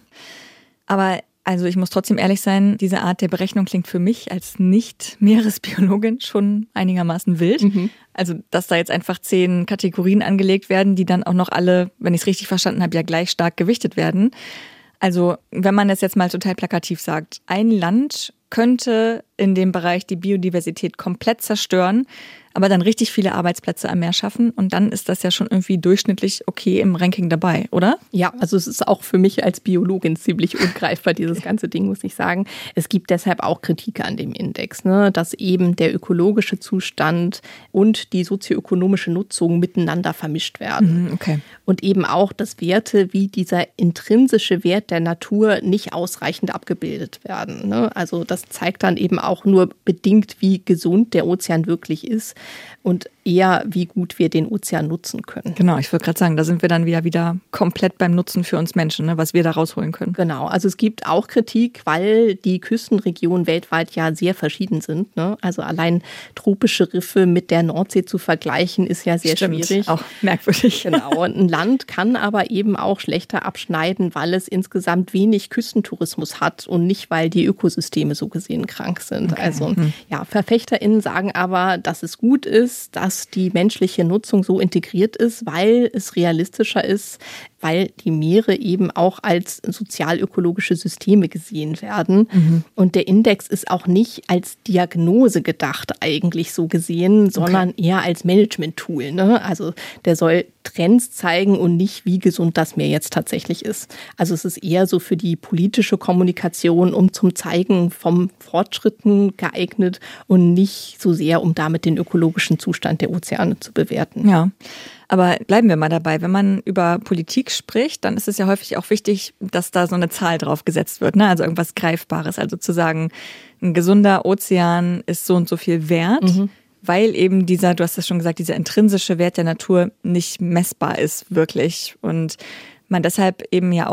Aber also ich muss trotzdem ehrlich sein, diese Art der Berechnung klingt für mich als Nicht-Meeresbiologin schon einigermaßen wild. Also dass da jetzt einfach 10 Kategorien angelegt werden, die dann auch noch alle, wenn ich es richtig verstanden habe, ja gleich stark gewichtet werden. Also wenn man das jetzt mal total plakativ sagt, ein Land könnte in dem Bereich die Biodiversität komplett zerstören, aber dann richtig viele Arbeitsplätze am Meer schaffen. Und dann ist das ja schon irgendwie durchschnittlich okay im Ranking dabei, oder? Ja, also es ist auch für mich als Biologin ziemlich ungreifbar, dieses ganze Ding, muss ich sagen. Es gibt deshalb auch Kritik an dem Index, dass eben der ökologische Zustand und die sozioökonomische Nutzung miteinander vermischt werden. Okay. Und eben auch, dass Werte wie dieser intrinsische Wert der Natur nicht ausreichend abgebildet werden. Also das zeigt dann eben auch nur bedingt, wie gesund der Ozean wirklich ist und eher, wie gut wir den Ozean nutzen können. Genau, ich wollte gerade sagen, da sind wir dann wieder komplett beim Nutzen für uns Menschen, was wir da rausholen können. Genau, also es gibt auch Kritik, weil die Küstenregionen weltweit ja sehr verschieden sind. Also allein tropische Riffe mit der Nordsee zu vergleichen, ist ja sehr schwierig. Auch merkwürdig. Genau, und ein Land kann aber eben auch schlechter abschneiden, weil es insgesamt wenig Küstentourismus hat und nicht, weil die Ökosysteme so gesehen krank sind. Okay. Also VerfechterInnen sagen aber, dass es gut ist, dass die menschliche Nutzung so integriert ist, weil es realistischer ist, weil die Meere eben auch als sozialökologische Systeme gesehen werden. Und der Index ist auch nicht als Diagnose gedacht eigentlich so gesehen, sondern eher als Management-Tool. Also der soll Trends zeigen und nicht, wie gesund das Meer jetzt tatsächlich ist. Also es ist eher so für die politische Kommunikation, um zum Zeigen von Fortschritten geeignet und nicht so sehr, um damit den ökologischen Zustand der Ozeane zu bewerten. Ja. Aber bleiben wir mal dabei, wenn man über Politik spricht, dann ist es ja häufig auch wichtig, dass da so eine Zahl drauf gesetzt wird, also irgendwas Greifbares. Also zu sagen, ein gesunder Ozean ist so und so viel wert, weil eben du hast das schon gesagt, dieser intrinsische Wert der Natur nicht messbar ist wirklich. Und man deshalb eben ja auch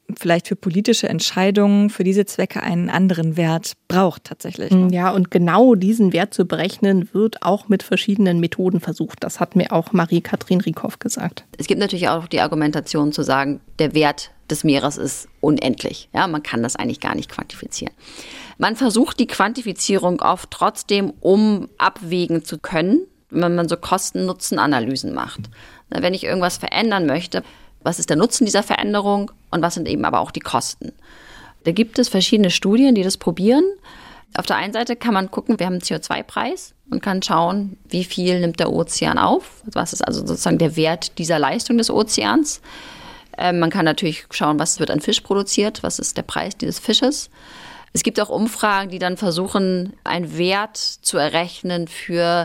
vielleicht für politische Entscheidungen, für diese Zwecke einen anderen Wert braucht tatsächlich. Ja, und genau diesen Wert zu berechnen, wird auch mit verschiedenen Methoden versucht. Das hat mir auch Marie-Kathrin Rieckhoff gesagt. Es gibt natürlich auch die Argumentation zu sagen, der Wert des Meeres ist unendlich. Ja, man kann das eigentlich gar nicht quantifizieren. Man versucht die Quantifizierung oft trotzdem, um abwägen zu können, wenn man so Kosten-Nutzen-Analysen macht. Wenn ich irgendwas verändern möchte, was ist der Nutzen dieser Veränderung und was sind eben aber auch die Kosten? Da gibt es verschiedene Studien, die das probieren. Auf der einen Seite kann man gucken, wir haben einen CO2-Preis und kann schauen, wie viel nimmt der Ozean auf. Was ist also sozusagen der Wert dieser Leistung des Ozeans? Man kann natürlich schauen, was wird an Fisch produziert, was ist der Preis dieses Fisches. Es gibt auch Umfragen, die dann versuchen, einen Wert zu errechnen für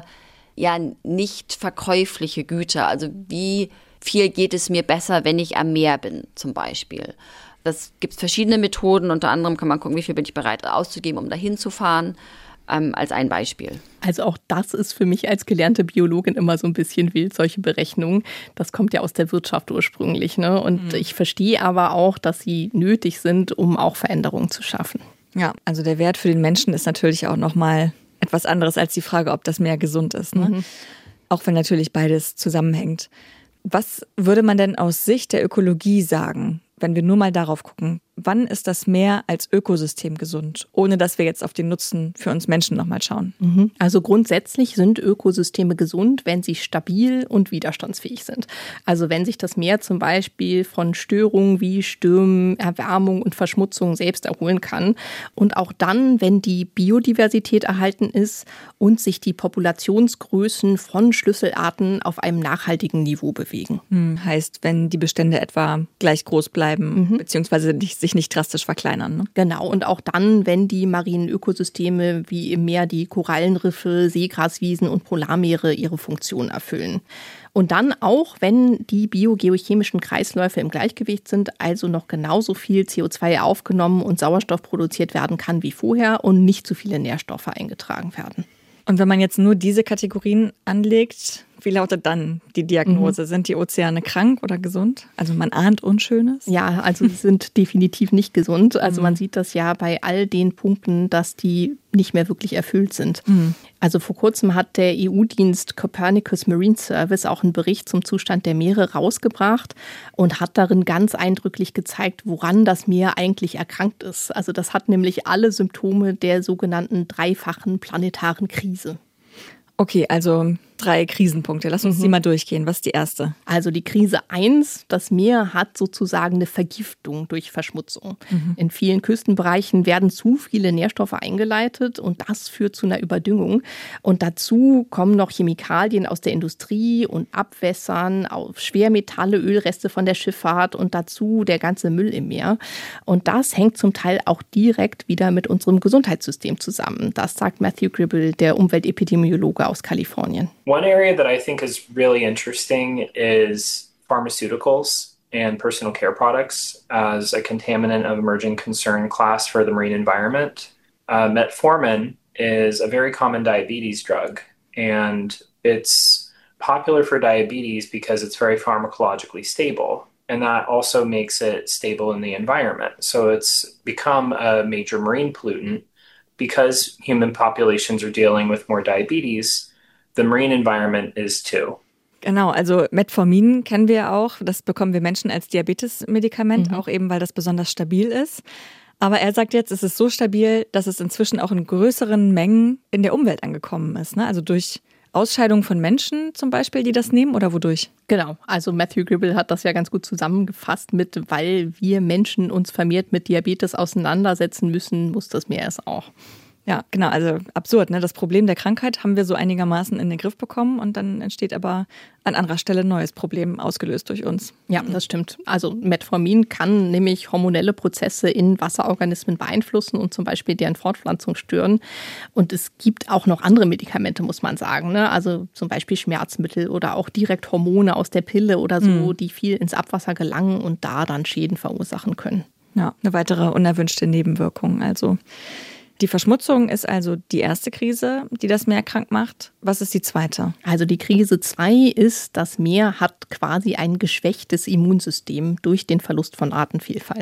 nicht verkäufliche Güter. Also wie viel geht es mir besser, wenn ich am Meer bin, zum Beispiel. Das gibt verschiedene Methoden. Unter anderem kann man gucken, wie viel bin ich bereit auszugeben, um dahin zu fahren, als ein Beispiel. Also auch das ist für mich als gelernte Biologin immer so ein bisschen wild, solche Berechnungen. Das kommt ja aus der Wirtschaft ursprünglich, ne? Und ich verstehe aber auch, dass sie nötig sind, um auch Veränderungen zu schaffen. Ja, also der Wert für den Menschen ist natürlich auch nochmal etwas anderes als die Frage, ob das Meer gesund ist. Ne? Auch wenn natürlich beides zusammenhängt. Was würde man denn aus Sicht der Ökologie sagen, wenn wir nur mal darauf gucken? Wann ist das Meer als Ökosystem gesund, ohne dass wir jetzt auf den Nutzen für uns Menschen nochmal schauen? Also grundsätzlich sind Ökosysteme gesund, wenn sie stabil und widerstandsfähig sind. Also wenn sich das Meer zum Beispiel von Störungen wie Stürmen, Erwärmung und Verschmutzung selbst erholen kann. Und auch dann, wenn die Biodiversität erhalten ist und sich die Populationsgrößen von Schlüsselarten auf einem nachhaltigen Niveau bewegen. Heißt, wenn die Bestände etwa gleich groß bleiben, beziehungsweise sich nicht drastisch verkleinern. Ne? Genau, und auch dann, wenn die marinen Ökosysteme wie im Meer die Korallenriffe, Seegraswiesen und Polarmeere ihre Funktion erfüllen. Und dann auch, wenn die biogeochemischen Kreisläufe im Gleichgewicht sind, also noch genauso viel CO2 aufgenommen und Sauerstoff produziert werden kann wie vorher und nicht zu viele Nährstoffe eingetragen werden. Und wenn man jetzt nur diese Kategorien anlegt, wie lautet dann die Diagnose? Sind die Ozeane krank oder gesund? Also man ahnt Unschönes? Ja, also sie sind definitiv nicht gesund. Also man sieht das ja bei all den Punkten, dass die nicht mehr wirklich erfüllt sind. Also vor kurzem hat der EU-Dienst Copernicus Marine Service auch einen Bericht zum Zustand der Meere rausgebracht und hat darin ganz eindrücklich gezeigt, woran das Meer eigentlich erkrankt ist. Also das hat nämlich alle Symptome der sogenannten dreifachen planetaren Krise. Okay, also 3 Krisenpunkte. Lass uns die mal durchgehen. Was ist die erste? Also die Krise 1, das Meer hat sozusagen eine Vergiftung durch Verschmutzung. In vielen Küstenbereichen werden zu viele Nährstoffe eingeleitet und das führt zu einer Überdüngung. Und dazu kommen noch Chemikalien aus der Industrie und Abwässern, auf Schwermetalle, Ölreste von der Schifffahrt und dazu der ganze Müll im Meer. Und das hängt zum Teil auch direkt wieder mit unserem Gesundheitssystem zusammen. Das sagt Matthew Gribble, der Umweltepidemiologe aus Kalifornien. One area that I think is really interesting is pharmaceuticals and personal care products as a contaminant of emerging concern class for the marine environment. Metformin is a very common diabetes drug, and it's popular for diabetes because it's very pharmacologically stable. And that also makes it stable in the environment. So it's become a major marine pollutant because human populations are dealing with more diabetes. The marine environment is too. Genau, also Metformin kennen wir auch. Das bekommen wir Menschen als Diabetes-Medikament, auch eben, weil das besonders stabil ist. Aber er sagt jetzt, es ist so stabil, dass es inzwischen auch in größeren Mengen in der Umwelt angekommen ist. Ne? Also durch Ausscheidung von Menschen zum Beispiel, die das nehmen, oder wodurch? Genau, also Matthew Gribble hat das ja ganz gut zusammengefasst mit, weil wir Menschen uns vermehrt mit Diabetes auseinandersetzen müssen, muss das Meer es auch. Ja, genau, also absurd, ne? Das Problem der Krankheit haben wir so einigermaßen in den Griff bekommen und dann entsteht aber an anderer Stelle ein neues Problem, ausgelöst durch uns. Ja, das stimmt. Also Metformin kann nämlich hormonelle Prozesse in Wasserorganismen beeinflussen und zum Beispiel deren Fortpflanzung stören. Und es gibt auch noch andere Medikamente, muss man sagen, ne? Also zum Beispiel Schmerzmittel oder auch direkt Hormone aus der Pille oder so, die viel ins Abwasser gelangen und da dann Schäden verursachen können. Ja, eine weitere unerwünschte Nebenwirkung also. Die Verschmutzung ist also die erste Krise, die das Meer krank macht. Was ist die zweite? Also die Krise 2 ist, das Meer hat quasi ein geschwächtes Immunsystem durch den Verlust von Artenvielfalt.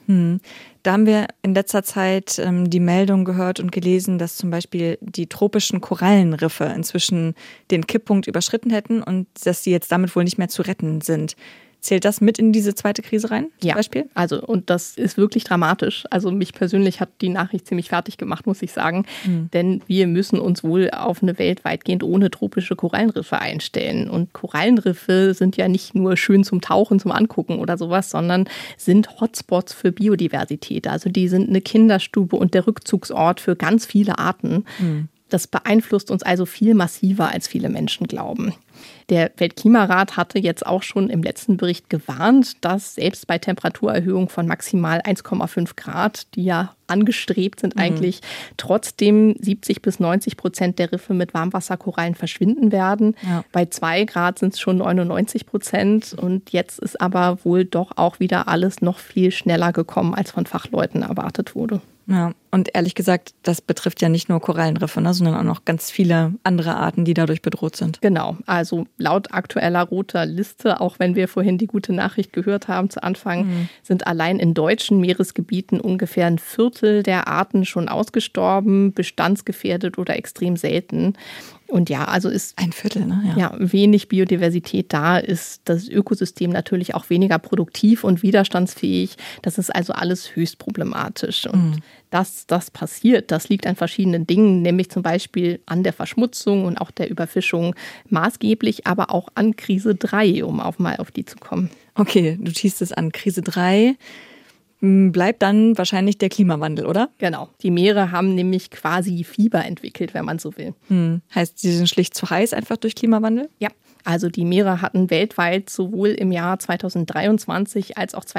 Da haben wir in letzter Zeit die Meldung gehört und gelesen, dass zum Beispiel die tropischen Korallenriffe inzwischen den Kipppunkt überschritten hätten und dass sie jetzt damit wohl nicht mehr zu retten sind. Zählt das mit in diese zweite Krise rein, zum Beispiel? Also und das ist wirklich dramatisch. Also mich persönlich hat die Nachricht ziemlich fertig gemacht, muss ich sagen. Denn wir müssen uns wohl auf eine Welt weitgehend ohne tropische Korallenriffe einstellen. Und Korallenriffe sind ja nicht nur schön zum Tauchen, zum Angucken oder sowas, sondern sind Hotspots für Biodiversität. Also die sind eine Kinderstube und der Rückzugsort für ganz viele Arten. Das beeinflusst uns also viel massiver, als viele Menschen glauben. Der Weltklimarat hatte jetzt auch schon im letzten Bericht gewarnt, dass selbst bei Temperaturerhöhung von maximal 1,5 Grad, die ja angestrebt sind eigentlich, trotzdem 70-90% der Riffe mit Warmwasserkorallen verschwinden werden. Ja. Bei 2 Grad sind es schon 99% und jetzt ist aber wohl doch auch wieder alles noch viel schneller gekommen, als von Fachleuten erwartet wurde. Ja, und ehrlich gesagt, das betrifft ja nicht nur Korallenriffe, sondern auch noch ganz viele andere Arten, die dadurch bedroht sind. Genau, also laut aktueller roter Liste, auch wenn wir vorhin die gute Nachricht gehört haben zu Anfang, sind allein in deutschen Meeresgebieten ungefähr 1/4 der Arten schon ausgestorben, bestandsgefährdet oder extrem selten. Und ja, also ist 1/4, ne? Ja, wenig Biodiversität da, ist das Ökosystem natürlich auch weniger produktiv und widerstandsfähig. Das ist also alles höchst problematisch. Und dass das passiert, das liegt an verschiedenen Dingen, nämlich zum Beispiel an der Verschmutzung und auch der Überfischung maßgeblich, aber auch an Krise 3, um mal auf die zu kommen. Okay, du schießt es an. Krise 3. Bleibt dann wahrscheinlich der Klimawandel, oder? Genau. Die Meere haben nämlich quasi Fieber entwickelt, wenn man so will. Heißt, sie sind schlicht zu heiß einfach durch Klimawandel? Ja. Also die Meere hatten weltweit sowohl im Jahr 2023 als auch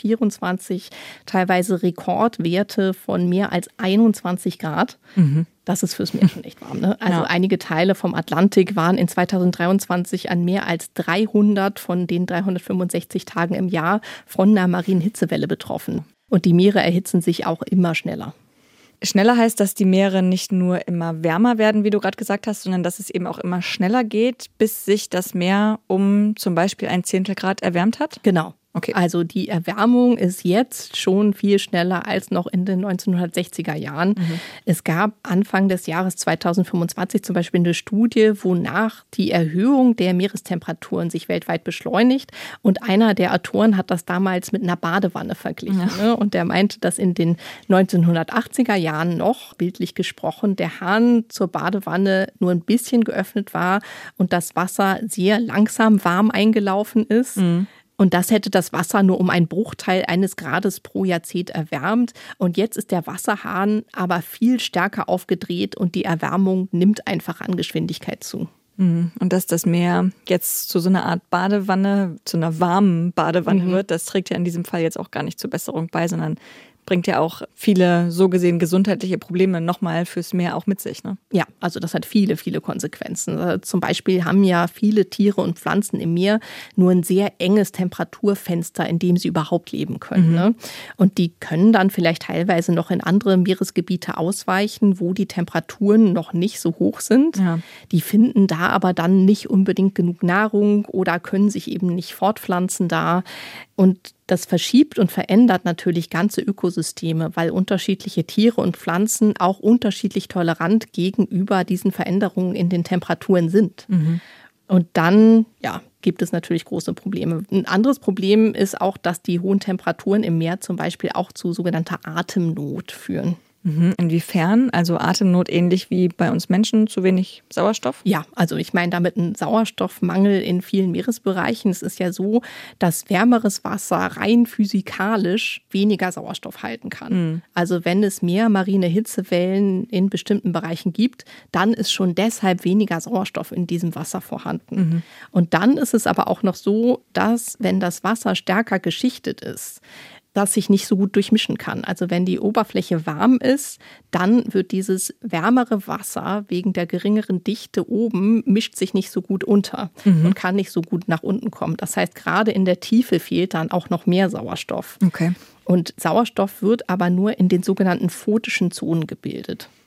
2024 teilweise Rekordwerte von mehr als 21 Grad. Das ist fürs Meer schon echt warm, ne? Also einige Teile vom Atlantik waren in 2023 an mehr als 300 von den 365 Tagen im Jahr von einer marinen Hitzewelle betroffen. Und die Meere erhitzen sich auch immer schneller. Schneller heißt, dass die Meere nicht nur immer wärmer werden, wie du gerade gesagt hast, sondern dass es eben auch immer schneller geht, bis sich das Meer um zum Beispiel 1/10 Grad erwärmt hat? Genau. Okay. Also die Erwärmung ist jetzt schon viel schneller als noch in den 1960er Jahren. Es gab Anfang des Jahres 2025 zum Beispiel eine Studie, wonach die Erhöhung der Meerestemperaturen sich weltweit beschleunigt. Und einer der Autoren hat das damals mit einer Badewanne verglichen. Ja. Und der meinte, dass in den 1980er Jahren noch, bildlich gesprochen, der Hahn zur Badewanne nur ein bisschen geöffnet war und das Wasser sehr langsam warm eingelaufen ist. Und das hätte das Wasser nur um einen Bruchteil eines Grades pro Jahrzehnt erwärmt. Und jetzt ist der Wasserhahn aber viel stärker aufgedreht und die Erwärmung nimmt einfach an Geschwindigkeit zu. Und dass das Meer jetzt zu so einer Art Badewanne, zu einer warmen Badewanne wird, das trägt ja in diesem Fall jetzt auch gar nicht zur Besserung bei, sondern bringt ja auch viele so gesehen gesundheitliche Probleme nochmal fürs Meer auch mit sich, ne? Ja, also das hat viele, viele Konsequenzen. Zum Beispiel haben ja viele Tiere und Pflanzen im Meer nur ein sehr enges Temperaturfenster, in dem sie überhaupt leben können. Ne? Und die können dann vielleicht teilweise noch in andere Meeresgebiete ausweichen, wo die Temperaturen noch nicht so hoch sind. Ja. Die finden da aber dann nicht unbedingt genug Nahrung oder können sich eben nicht fortpflanzen da. Und das verschiebt und verändert natürlich ganze Ökosysteme, weil unterschiedliche Tiere und Pflanzen auch unterschiedlich tolerant gegenüber diesen Veränderungen in den Temperaturen sind. Und dann, gibt es natürlich große Probleme. Ein anderes Problem ist auch, dass die hohen Temperaturen im Meer zum Beispiel auch zu sogenannter Atemnot führen. Inwiefern? Also Atemnot ähnlich wie bei uns Menschen, zu wenig Sauerstoff? Ja, also ich meine damit einen Sauerstoffmangel in vielen Meeresbereichen. Es ist ja so, dass wärmeres Wasser rein physikalisch weniger Sauerstoff halten kann. Also wenn es mehr marine Hitzewellen in bestimmten Bereichen gibt, dann ist schon deshalb weniger Sauerstoff in diesem Wasser vorhanden. Und dann ist es aber auch noch so, dass wenn das Wasser stärker geschichtet ist, das sich nicht so gut durchmischen kann. Also wenn die Oberfläche warm ist, dann wird dieses wärmere Wasser wegen der geringeren Dichte oben, mischt sich nicht so gut unter und kann nicht so gut nach unten kommen. Das heißt, gerade in der Tiefe fehlt dann auch noch mehr Sauerstoff. Okay. Und Sauerstoff wird aber nur in den sogenannten photischen Zonen gebildet.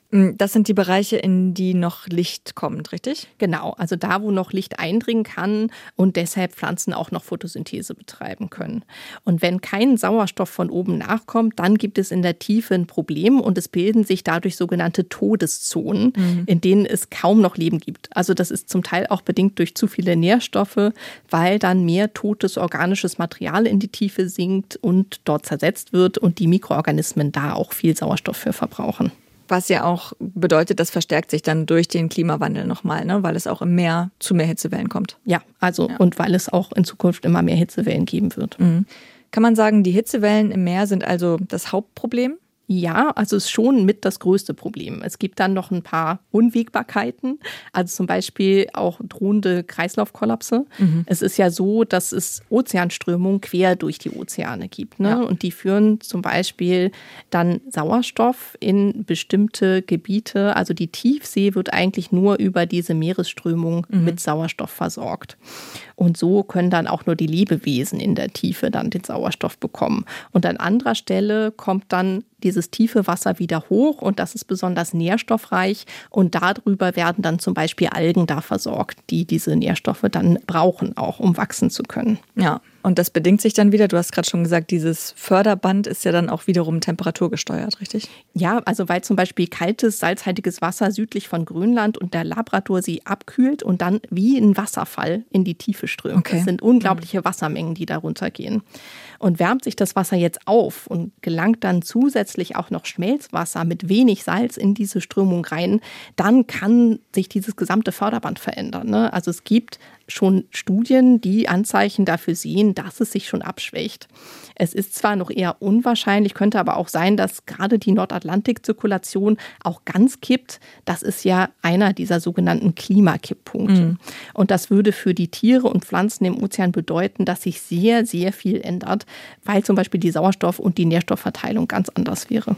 Das sind die Bereiche, in die noch Licht kommt, richtig? Genau, also da, wo noch Licht eindringen kann und deshalb Pflanzen auch noch Photosynthese betreiben können. Und wenn kein Sauerstoff von oben nachkommt, dann gibt es in der Tiefe ein Problem und es bilden sich dadurch sogenannte Todeszonen, in denen es kaum noch Leben gibt. Also das ist zum Teil auch bedingt durch zu viele Nährstoffe, weil dann mehr totes organisches Material in die Tiefe sinkt und dort zersetzt wird und die Mikroorganismen da auch viel Sauerstoff für verbrauchen. Was ja auch bedeutet, das verstärkt sich dann durch den Klimawandel nochmal, ne? Weil es auch im Meer zu mehr Hitzewellen kommt. Ja, und weil es auch in Zukunft immer mehr Hitzewellen geben wird. Kann man sagen, die Hitzewellen im Meer sind also das Hauptproblem? Ja, also ist schon mit das größte Problem. Es gibt dann noch ein paar Unwägbarkeiten, also zum Beispiel auch drohende Kreislaufkollapse. Es ist ja so, dass es Ozeanströmungen quer durch die Ozeane gibt, ne? Ja. Und die führen zum Beispiel dann Sauerstoff in bestimmte Gebiete. Also die Tiefsee wird eigentlich nur über diese Meeresströmung mit Sauerstoff versorgt. Und so können dann auch nur die Lebewesen in der Tiefe dann den Sauerstoff bekommen. Und an anderer Stelle kommt dann dieses tiefe Wasser wieder hoch und das ist besonders nährstoffreich und darüber werden dann zum Beispiel Algen da versorgt, die diese Nährstoffe dann brauchen, auch um wachsen zu können. Ja, und das bedingt sich dann wieder, du hast gerade schon gesagt, dieses Förderband ist ja dann auch wiederum temperaturgesteuert, richtig? Ja, also weil zum Beispiel kaltes, salzhaltiges Wasser südlich von Grönland und der Labradorsee abkühlt und dann wie ein Wasserfall in die Tiefe strömt. Okay. Das sind unglaubliche Wassermengen, die da runtergehen. Und wärmt sich das Wasser jetzt auf und gelangt dann zusätzlich auch noch Schmelzwasser mit wenig Salz in diese Strömung rein, dann kann sich dieses gesamte Förderband verändern, ne? Also es gibt schon Studien, die Anzeichen dafür sehen, dass es sich schon abschwächt. Es ist zwar noch eher unwahrscheinlich, könnte aber auch sein, dass gerade die Nordatlantik-Zirkulation auch ganz kippt. Das ist ja einer dieser sogenannten Klimakipppunkte. Und das würde für die Tiere und Pflanzen im Ozean bedeuten, dass sich sehr, sehr viel ändert, weil zum Beispiel die Sauerstoff- und die Nährstoffverteilung ganz anders wäre.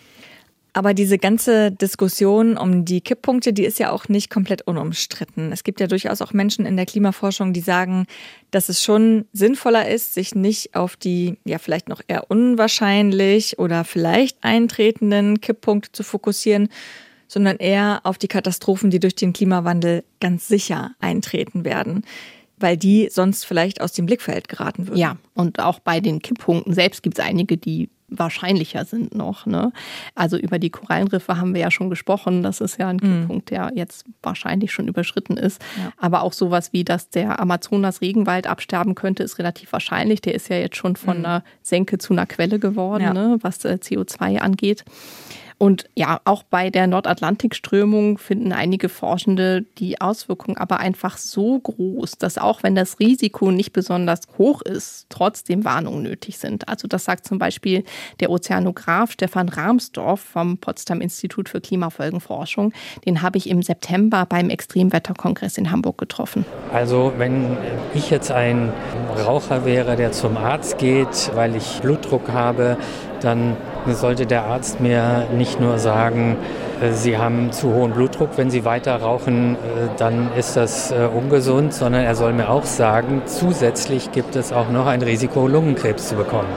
Aber diese ganze Diskussion um die Kipppunkte, die ist ja auch nicht komplett unumstritten. Es gibt ja durchaus auch Menschen in der Klimaforschung, die sagen, dass es schon sinnvoller ist, sich nicht auf die ja vielleicht noch eher unwahrscheinlich oder vielleicht eintretenden Kipppunkte zu fokussieren, sondern eher auf die Katastrophen, die durch den Klimawandel ganz sicher eintreten werden, weil die sonst vielleicht aus dem Blickfeld geraten würden. Ja, und auch bei den Kipppunkten selbst gibt es einige, die wahrscheinlicher sind noch, ne? Also über die Korallenriffe haben wir ja schon gesprochen. Das ist ja ein Kipppunkt, der jetzt wahrscheinlich schon überschritten ist. Ja. Aber auch sowas wie, dass der Amazonas-Regenwald absterben könnte, ist relativ wahrscheinlich. Der ist ja jetzt schon von einer Senke zu einer Quelle geworden, ne? Was CO2 angeht. Und ja, auch bei der Nordatlantikströmung finden einige Forschende die Auswirkungen aber einfach so groß, dass auch wenn das Risiko nicht besonders hoch ist, trotzdem Warnungen nötig sind. Also das sagt zum Beispiel der Ozeanograf Stefan Rahmsdorf vom Potsdam Institut für Klimafolgenforschung. Den habe ich im September beim Extremwetterkongress in Hamburg getroffen. Also wenn ich jetzt ein Raucher wäre, der zum Arzt geht, weil ich Blutdruck habe, dann sollte der Arzt mir nicht nur sagen, Sie haben zu hohen Blutdruck, wenn Sie weiter rauchen, dann ist das ungesund, sondern er soll mir auch sagen, zusätzlich gibt es auch noch ein Risiko, Lungenkrebs zu bekommen.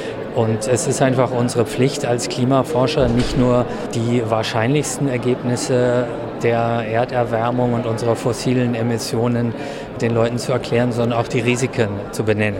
Und es ist einfach unsere Pflicht als Klimaforscher, nicht nur die wahrscheinlichsten Ergebnisse der Erderwärmung und unserer fossilen Emissionen den Leuten zu erklären, sondern auch die Risiken zu benennen.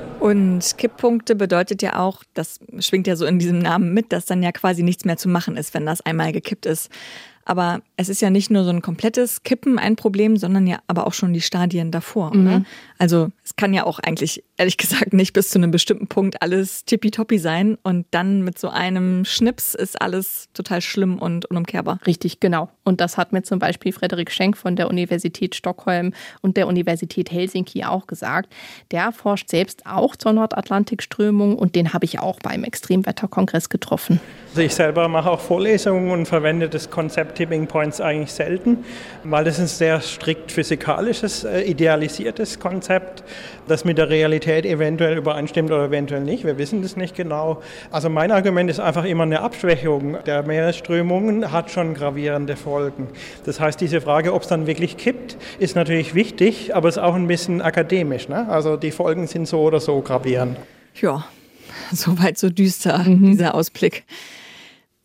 Und Kipppunkte bedeutet ja auch, das schwingt ja so in diesem Namen mit, dass dann ja quasi nichts mehr zu machen ist, wenn das einmal gekippt ist. Aber es ist ja nicht nur so ein komplettes Kippen ein Problem, sondern ja aber auch schon die Stadien davor, oder? Also es kann ja auch eigentlich, ehrlich gesagt, nicht bis zu einem bestimmten Punkt alles tippitoppi sein und dann mit so einem Schnips ist alles total schlimm und unumkehrbar. Richtig, genau. Und das hat mir zum Beispiel Frederik Schenk von der Universität Stockholm und der Universität Helsinki auch gesagt. Der forscht selbst auch zur Nordatlantikströmung und den habe ich auch beim Extremwetterkongress getroffen. Also ich selber mache auch Vorlesungen und verwende das Konzept Tipping Points eigentlich selten, weil das ein sehr strikt physikalisches, idealisiertes Konzept, das mit der Realität eventuell übereinstimmt oder eventuell nicht. Wir wissen das nicht genau. Also mein Argument ist einfach immer eine Abschwächung der Meeresströmungen hat schon gravierende Folgen. Das heißt, diese Frage, ob es dann wirklich kippt, ist natürlich wichtig, aber ist auch ein bisschen akademisch, ne? Also die Folgen sind so oder so gravierend. Ja, soweit so düster, dieser Ausblick.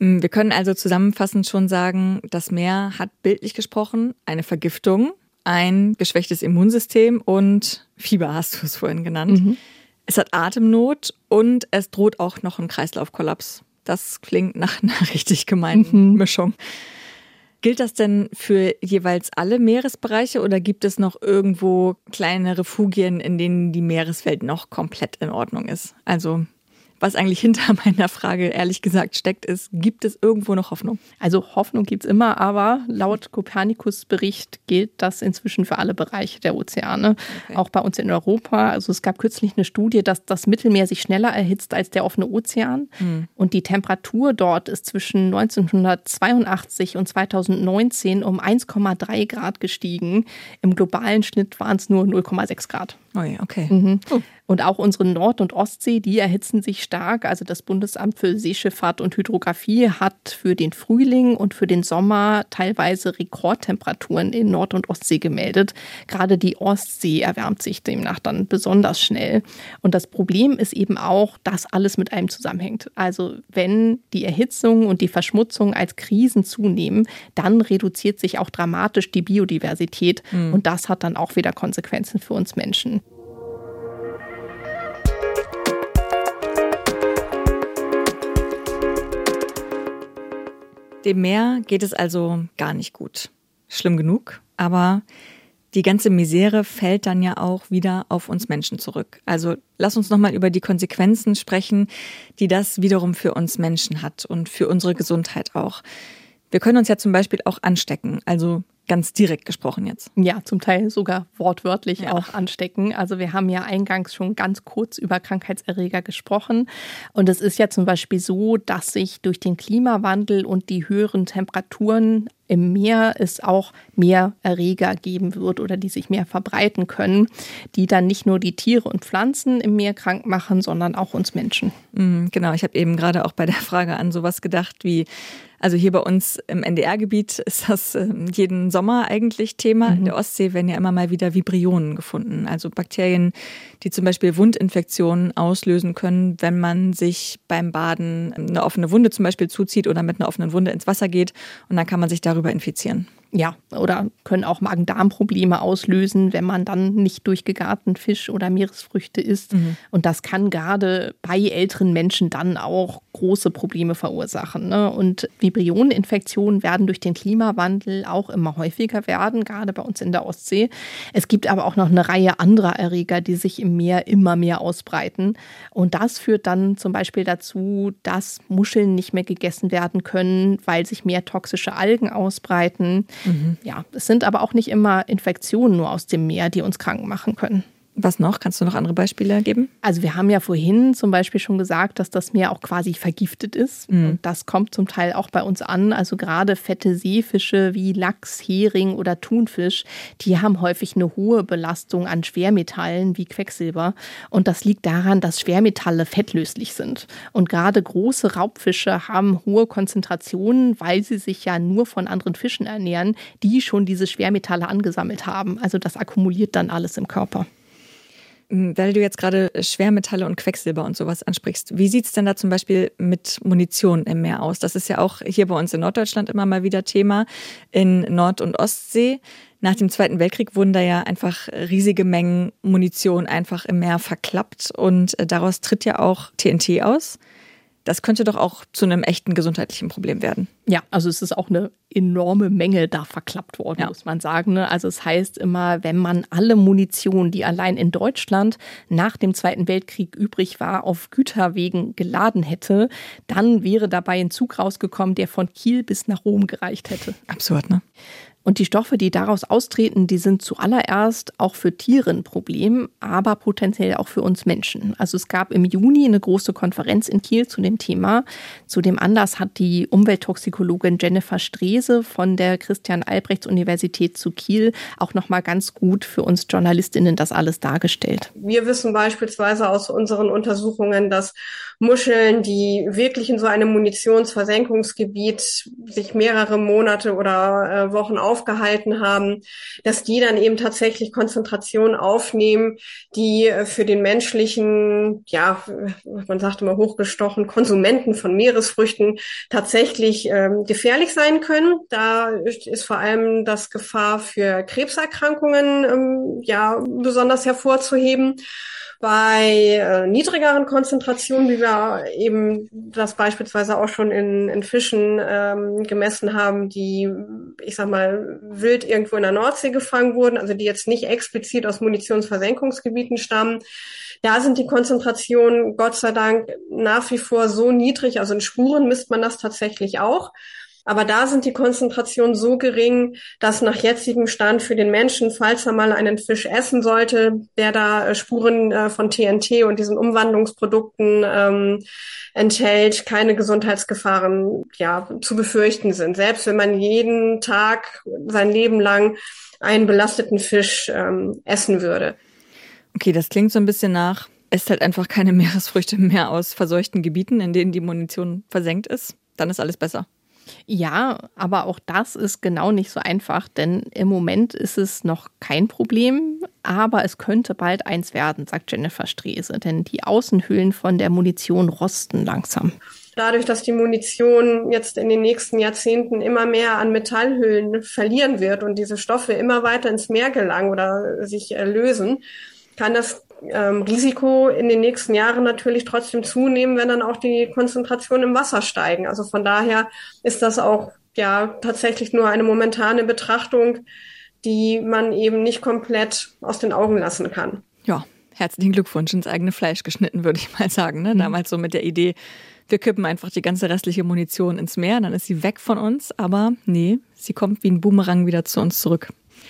Wir können also zusammenfassend schon sagen, das Meer hat bildlich gesprochen eine Vergiftung, ein geschwächtes Immunsystem und Fieber, hast du es vorhin genannt. Es hat Atemnot und es droht auch noch ein Kreislaufkollaps. Das klingt nach einer richtig gemeinen Mischung. Gilt das denn für jeweils alle Meeresbereiche oder gibt es noch irgendwo kleine Refugien, in denen die Meereswelt noch komplett in Ordnung ist? Also was eigentlich hinter meiner Frage ehrlich gesagt steckt, ist, gibt es irgendwo noch Hoffnung? Also Hoffnung gibt's immer, aber laut Copernicus-Bericht gilt das inzwischen für alle Bereiche der Ozeane, auch bei uns in Europa. Also es gab kürzlich eine Studie, dass das Mittelmeer sich schneller erhitzt als der offene Ozean. Und die Temperatur dort ist zwischen 1982 und 2019 um 1,3 Grad gestiegen. Im globalen Schnitt waren es nur 0,6 Grad. Oh ja, okay. Und auch unsere Nord- und Ostsee, die erhitzen sich stark. Also das Bundesamt für Seeschifffahrt und Hydrographie hat für den Frühling und für den Sommer teilweise Rekordtemperaturen in Nord- und Ostsee gemeldet. Gerade die Ostsee erwärmt sich demnach dann besonders schnell. Und das Problem ist eben auch, dass alles mit einem zusammenhängt. Also wenn die Erhitzung und die Verschmutzung als Krisen zunehmen, dann reduziert sich auch dramatisch die Biodiversität. Und das hat dann auch wieder Konsequenzen für uns Menschen. Dem Meer geht es also gar nicht gut. Schlimm genug, aber die ganze Misere fällt dann ja auch wieder auf uns Menschen zurück. Also lass uns nochmal über die Konsequenzen sprechen, die das wiederum für uns Menschen hat und für unsere Gesundheit auch. Wir können uns ja zum Beispiel auch anstecken, also ganz direkt gesprochen jetzt. Ja, zum Teil sogar wortwörtlich auch anstecken. Also wir haben ja eingangs schon ganz kurz über Krankheitserreger gesprochen. Und es ist ja zum Beispiel so, dass sich durch den Klimawandel und die höheren Temperaturen im Meer es auch mehr Erreger geben wird oder die sich mehr verbreiten können, die dann nicht nur die Tiere und Pflanzen im Meer krank machen, sondern auch uns Menschen. Genau, ich habe eben gerade auch bei der Frage an sowas gedacht wie, also hier bei uns im NDR-Gebiet ist das jeden Sommer eigentlich Thema. In der Ostsee werden ja immer mal wieder Vibrionen gefunden, also Bakterien, die zum Beispiel Wundinfektionen auslösen können, wenn man sich beim Baden eine offene Wunde zum Beispiel zuzieht oder mit einer offenen Wunde ins Wasser geht und dann kann man sich darüber infizieren. Ja, oder können auch Magen-Darm-Probleme auslösen, wenn man dann nicht durchgegarten Fisch oder Meeresfrüchte isst. Und das kann gerade bei älteren Menschen dann auch große Probleme verursachen. Ne? Und Vibrioneninfektionen werden durch den Klimawandel auch immer häufiger werden, gerade bei uns in der Ostsee. Es gibt aber auch noch eine Reihe anderer Erreger, die sich im Meer immer mehr ausbreiten. Und das führt dann zum Beispiel dazu, dass Muscheln nicht mehr gegessen werden können, weil sich mehr toxische Algen ausbreiten. Ja, es sind aber auch nicht immer Infektionen nur aus dem Meer, die uns krank machen können. Was noch? Kannst du noch andere Beispiele geben? Also wir haben ja vorhin zum Beispiel schon gesagt, dass das Meer auch quasi vergiftet ist. Und das kommt zum Teil auch bei uns an. Also gerade fette Seefische wie Lachs, Hering oder Thunfisch, die haben häufig eine hohe Belastung an Schwermetallen wie Quecksilber. Und das liegt daran, dass Schwermetalle fettlöslich sind. Und gerade große Raubfische haben hohe Konzentrationen, weil sie sich ja nur von anderen Fischen ernähren, die schon diese Schwermetalle angesammelt haben. Also das akkumuliert dann alles im Körper. Weil du jetzt gerade Schwermetalle und Quecksilber und sowas ansprichst, wie sieht es denn da zum Beispiel mit Munition im Meer aus? Das ist ja auch hier bei uns in Norddeutschland immer mal wieder Thema, in Nord- und Ostsee. Nach dem Zweiten Weltkrieg wurden da ja einfach riesige Mengen Munition einfach im Meer verklappt und daraus tritt ja auch TNT aus. Das könnte doch auch zu einem echten gesundheitlichen Problem werden. Ja, also es ist auch eine enorme Menge da verklappt worden, muss man sagen. Also es heißt immer, wenn man alle Munition, die allein in Deutschland nach dem Zweiten Weltkrieg übrig war, auf Güterwegen geladen hätte, dann wäre dabei ein Zug rausgekommen, der von Kiel bis nach Rom gereicht hätte. Absurd, ne? Und die Stoffe, die daraus austreten, die sind zuallererst auch für Tiere ein Problem, aber potenziell auch für uns Menschen. Also es gab im Juni eine große Konferenz in Kiel zu dem Thema. Zu dem Anlass hat die Umwelttoxikologin Jennifer Strese von der Christian-Albrechts-Universität zu Kiel auch nochmal ganz gut für uns JournalistInnen das alles dargestellt. Wir wissen beispielsweise aus unseren Untersuchungen, dass Muscheln, die wirklich in so einem Munitionsversenkungsgebiet sich mehrere Monate oder Wochen aufgehalten haben, dass die dann eben tatsächlich Konzentrationen aufnehmen, die für den menschlichen, ja, man sagt immer hochgestochen, Konsumenten von Meeresfrüchten tatsächlich gefährlich sein können. Da ist vor allem das Gefahr für Krebserkrankungen besonders hervorzuheben. Bei niedrigeren Konzentrationen, wie wir eben das beispielsweise auch schon in Fischen gemessen haben, die, ich sag mal, wild irgendwo in der Nordsee gefangen wurden, also die jetzt nicht explizit aus Munitionsversenkungsgebieten stammen, da sind die Konzentrationen Gott sei Dank nach wie vor so niedrig, also in Spuren misst man das tatsächlich auch. Aber da sind die Konzentrationen so gering, dass nach jetzigem Stand für den Menschen, falls er mal einen Fisch essen sollte, der da Spuren von TNT und diesen Umwandlungsprodukten enthält, keine Gesundheitsgefahren zu befürchten sind. Selbst wenn man jeden Tag sein Leben lang einen belasteten Fisch essen würde. Okay, das klingt so ein bisschen nach, esst halt einfach keine Meeresfrüchte mehr aus verseuchten Gebieten, in denen die Munition versenkt ist. Dann ist alles besser. Ja, aber auch das ist genau nicht so einfach, denn im Moment ist es noch kein Problem, aber es könnte bald eins werden, sagt Jennifer Strese, denn die Außenhüllen von der Munition rosten langsam. Dadurch, dass die Munition jetzt in den nächsten Jahrzehnten immer mehr an Metallhüllen verlieren wird und diese Stoffe immer weiter ins Meer gelangen oder sich lösen, kann das Risiko in den nächsten Jahren natürlich trotzdem zunehmen, wenn dann auch die Konzentrationen im Wasser steigen. Also von daher ist das auch tatsächlich nur eine momentane Betrachtung, die man eben nicht komplett aus den Augen lassen kann. Ja, herzlichen Glückwunsch ins eigene Fleisch geschnitten, würde ich mal sagen. Ne? Damals so mit der Idee, wir kippen einfach die ganze restliche Munition ins Meer, dann ist sie weg von uns. Aber nee, sie kommt wie ein Boomerang wieder zu uns zurück.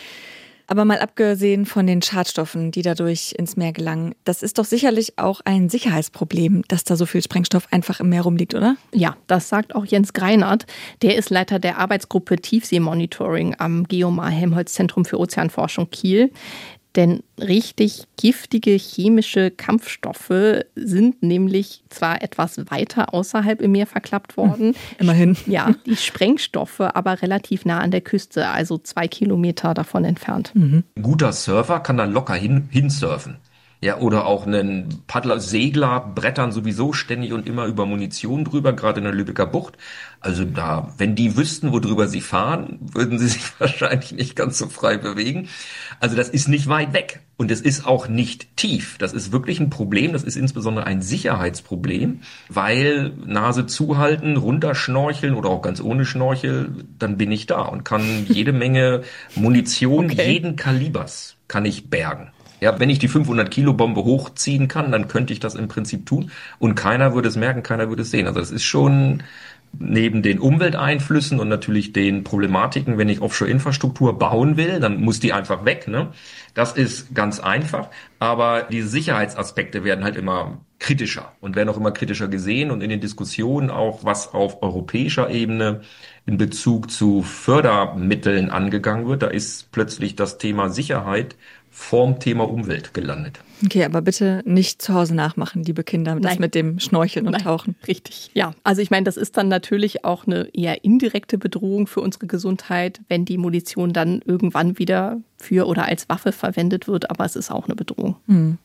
Aber mal abgesehen von den Schadstoffen, die dadurch ins Meer gelangen, das ist doch sicherlich auch ein Sicherheitsproblem, dass da so viel Sprengstoff einfach im Meer rumliegt, oder? Ja, das sagt auch Jens Greinert. Der ist Leiter der Arbeitsgruppe Tiefseemonitoring am Geomar-Helmholtz-Zentrum für Ozeanforschung Kiel. Denn richtig giftige chemische Kampfstoffe sind nämlich zwar etwas weiter außerhalb im Meer verklappt worden. Immerhin. Ja, die Sprengstoffe aber relativ nah an der Küste, also 2 Kilometer davon entfernt. Ein guter Surfer kann da locker hinsurfen. Ja, oder auch einen Paddler, Segler brettern sowieso ständig und immer über Munition drüber, gerade in der Lübecker Bucht. Also da, wenn die wüssten, worüber sie fahren, würden sie sich wahrscheinlich nicht ganz so frei bewegen. Also das ist nicht weit weg und es ist auch nicht tief. Das ist wirklich ein Problem. Das ist insbesondere ein Sicherheitsproblem, weil Nase zuhalten, runterschnorcheln oder auch ganz ohne Schnorchel, dann bin ich da und kann jede Menge Munition jeden Kalibers kann ich bergen. Ja, wenn ich die 500-Kilo-Bombe hochziehen kann, dann könnte ich das im Prinzip tun und keiner würde es merken, keiner würde es sehen. Also das ist schon neben den Umwelteinflüssen und natürlich den Problematiken, wenn ich Offshore-Infrastruktur bauen will, dann muss die einfach weg, ne? Das ist ganz einfach, aber die Sicherheitsaspekte werden halt immer kritischer und werden auch immer kritischer gesehen und in den Diskussionen auch, was auf europäischer Ebene in Bezug zu Fördermitteln angegangen wird, da ist plötzlich das Thema Sicherheit vorm Thema Umwelt gelandet. Okay, aber bitte nicht zu Hause nachmachen, liebe Kinder, das mit dem Schnorcheln und Tauchen. Richtig, ja. Also ich meine, das ist dann natürlich auch eine eher indirekte Bedrohung für unsere Gesundheit, wenn die Munition dann irgendwann wieder für oder als Waffe verwendet wird, aber es ist auch eine Bedrohung.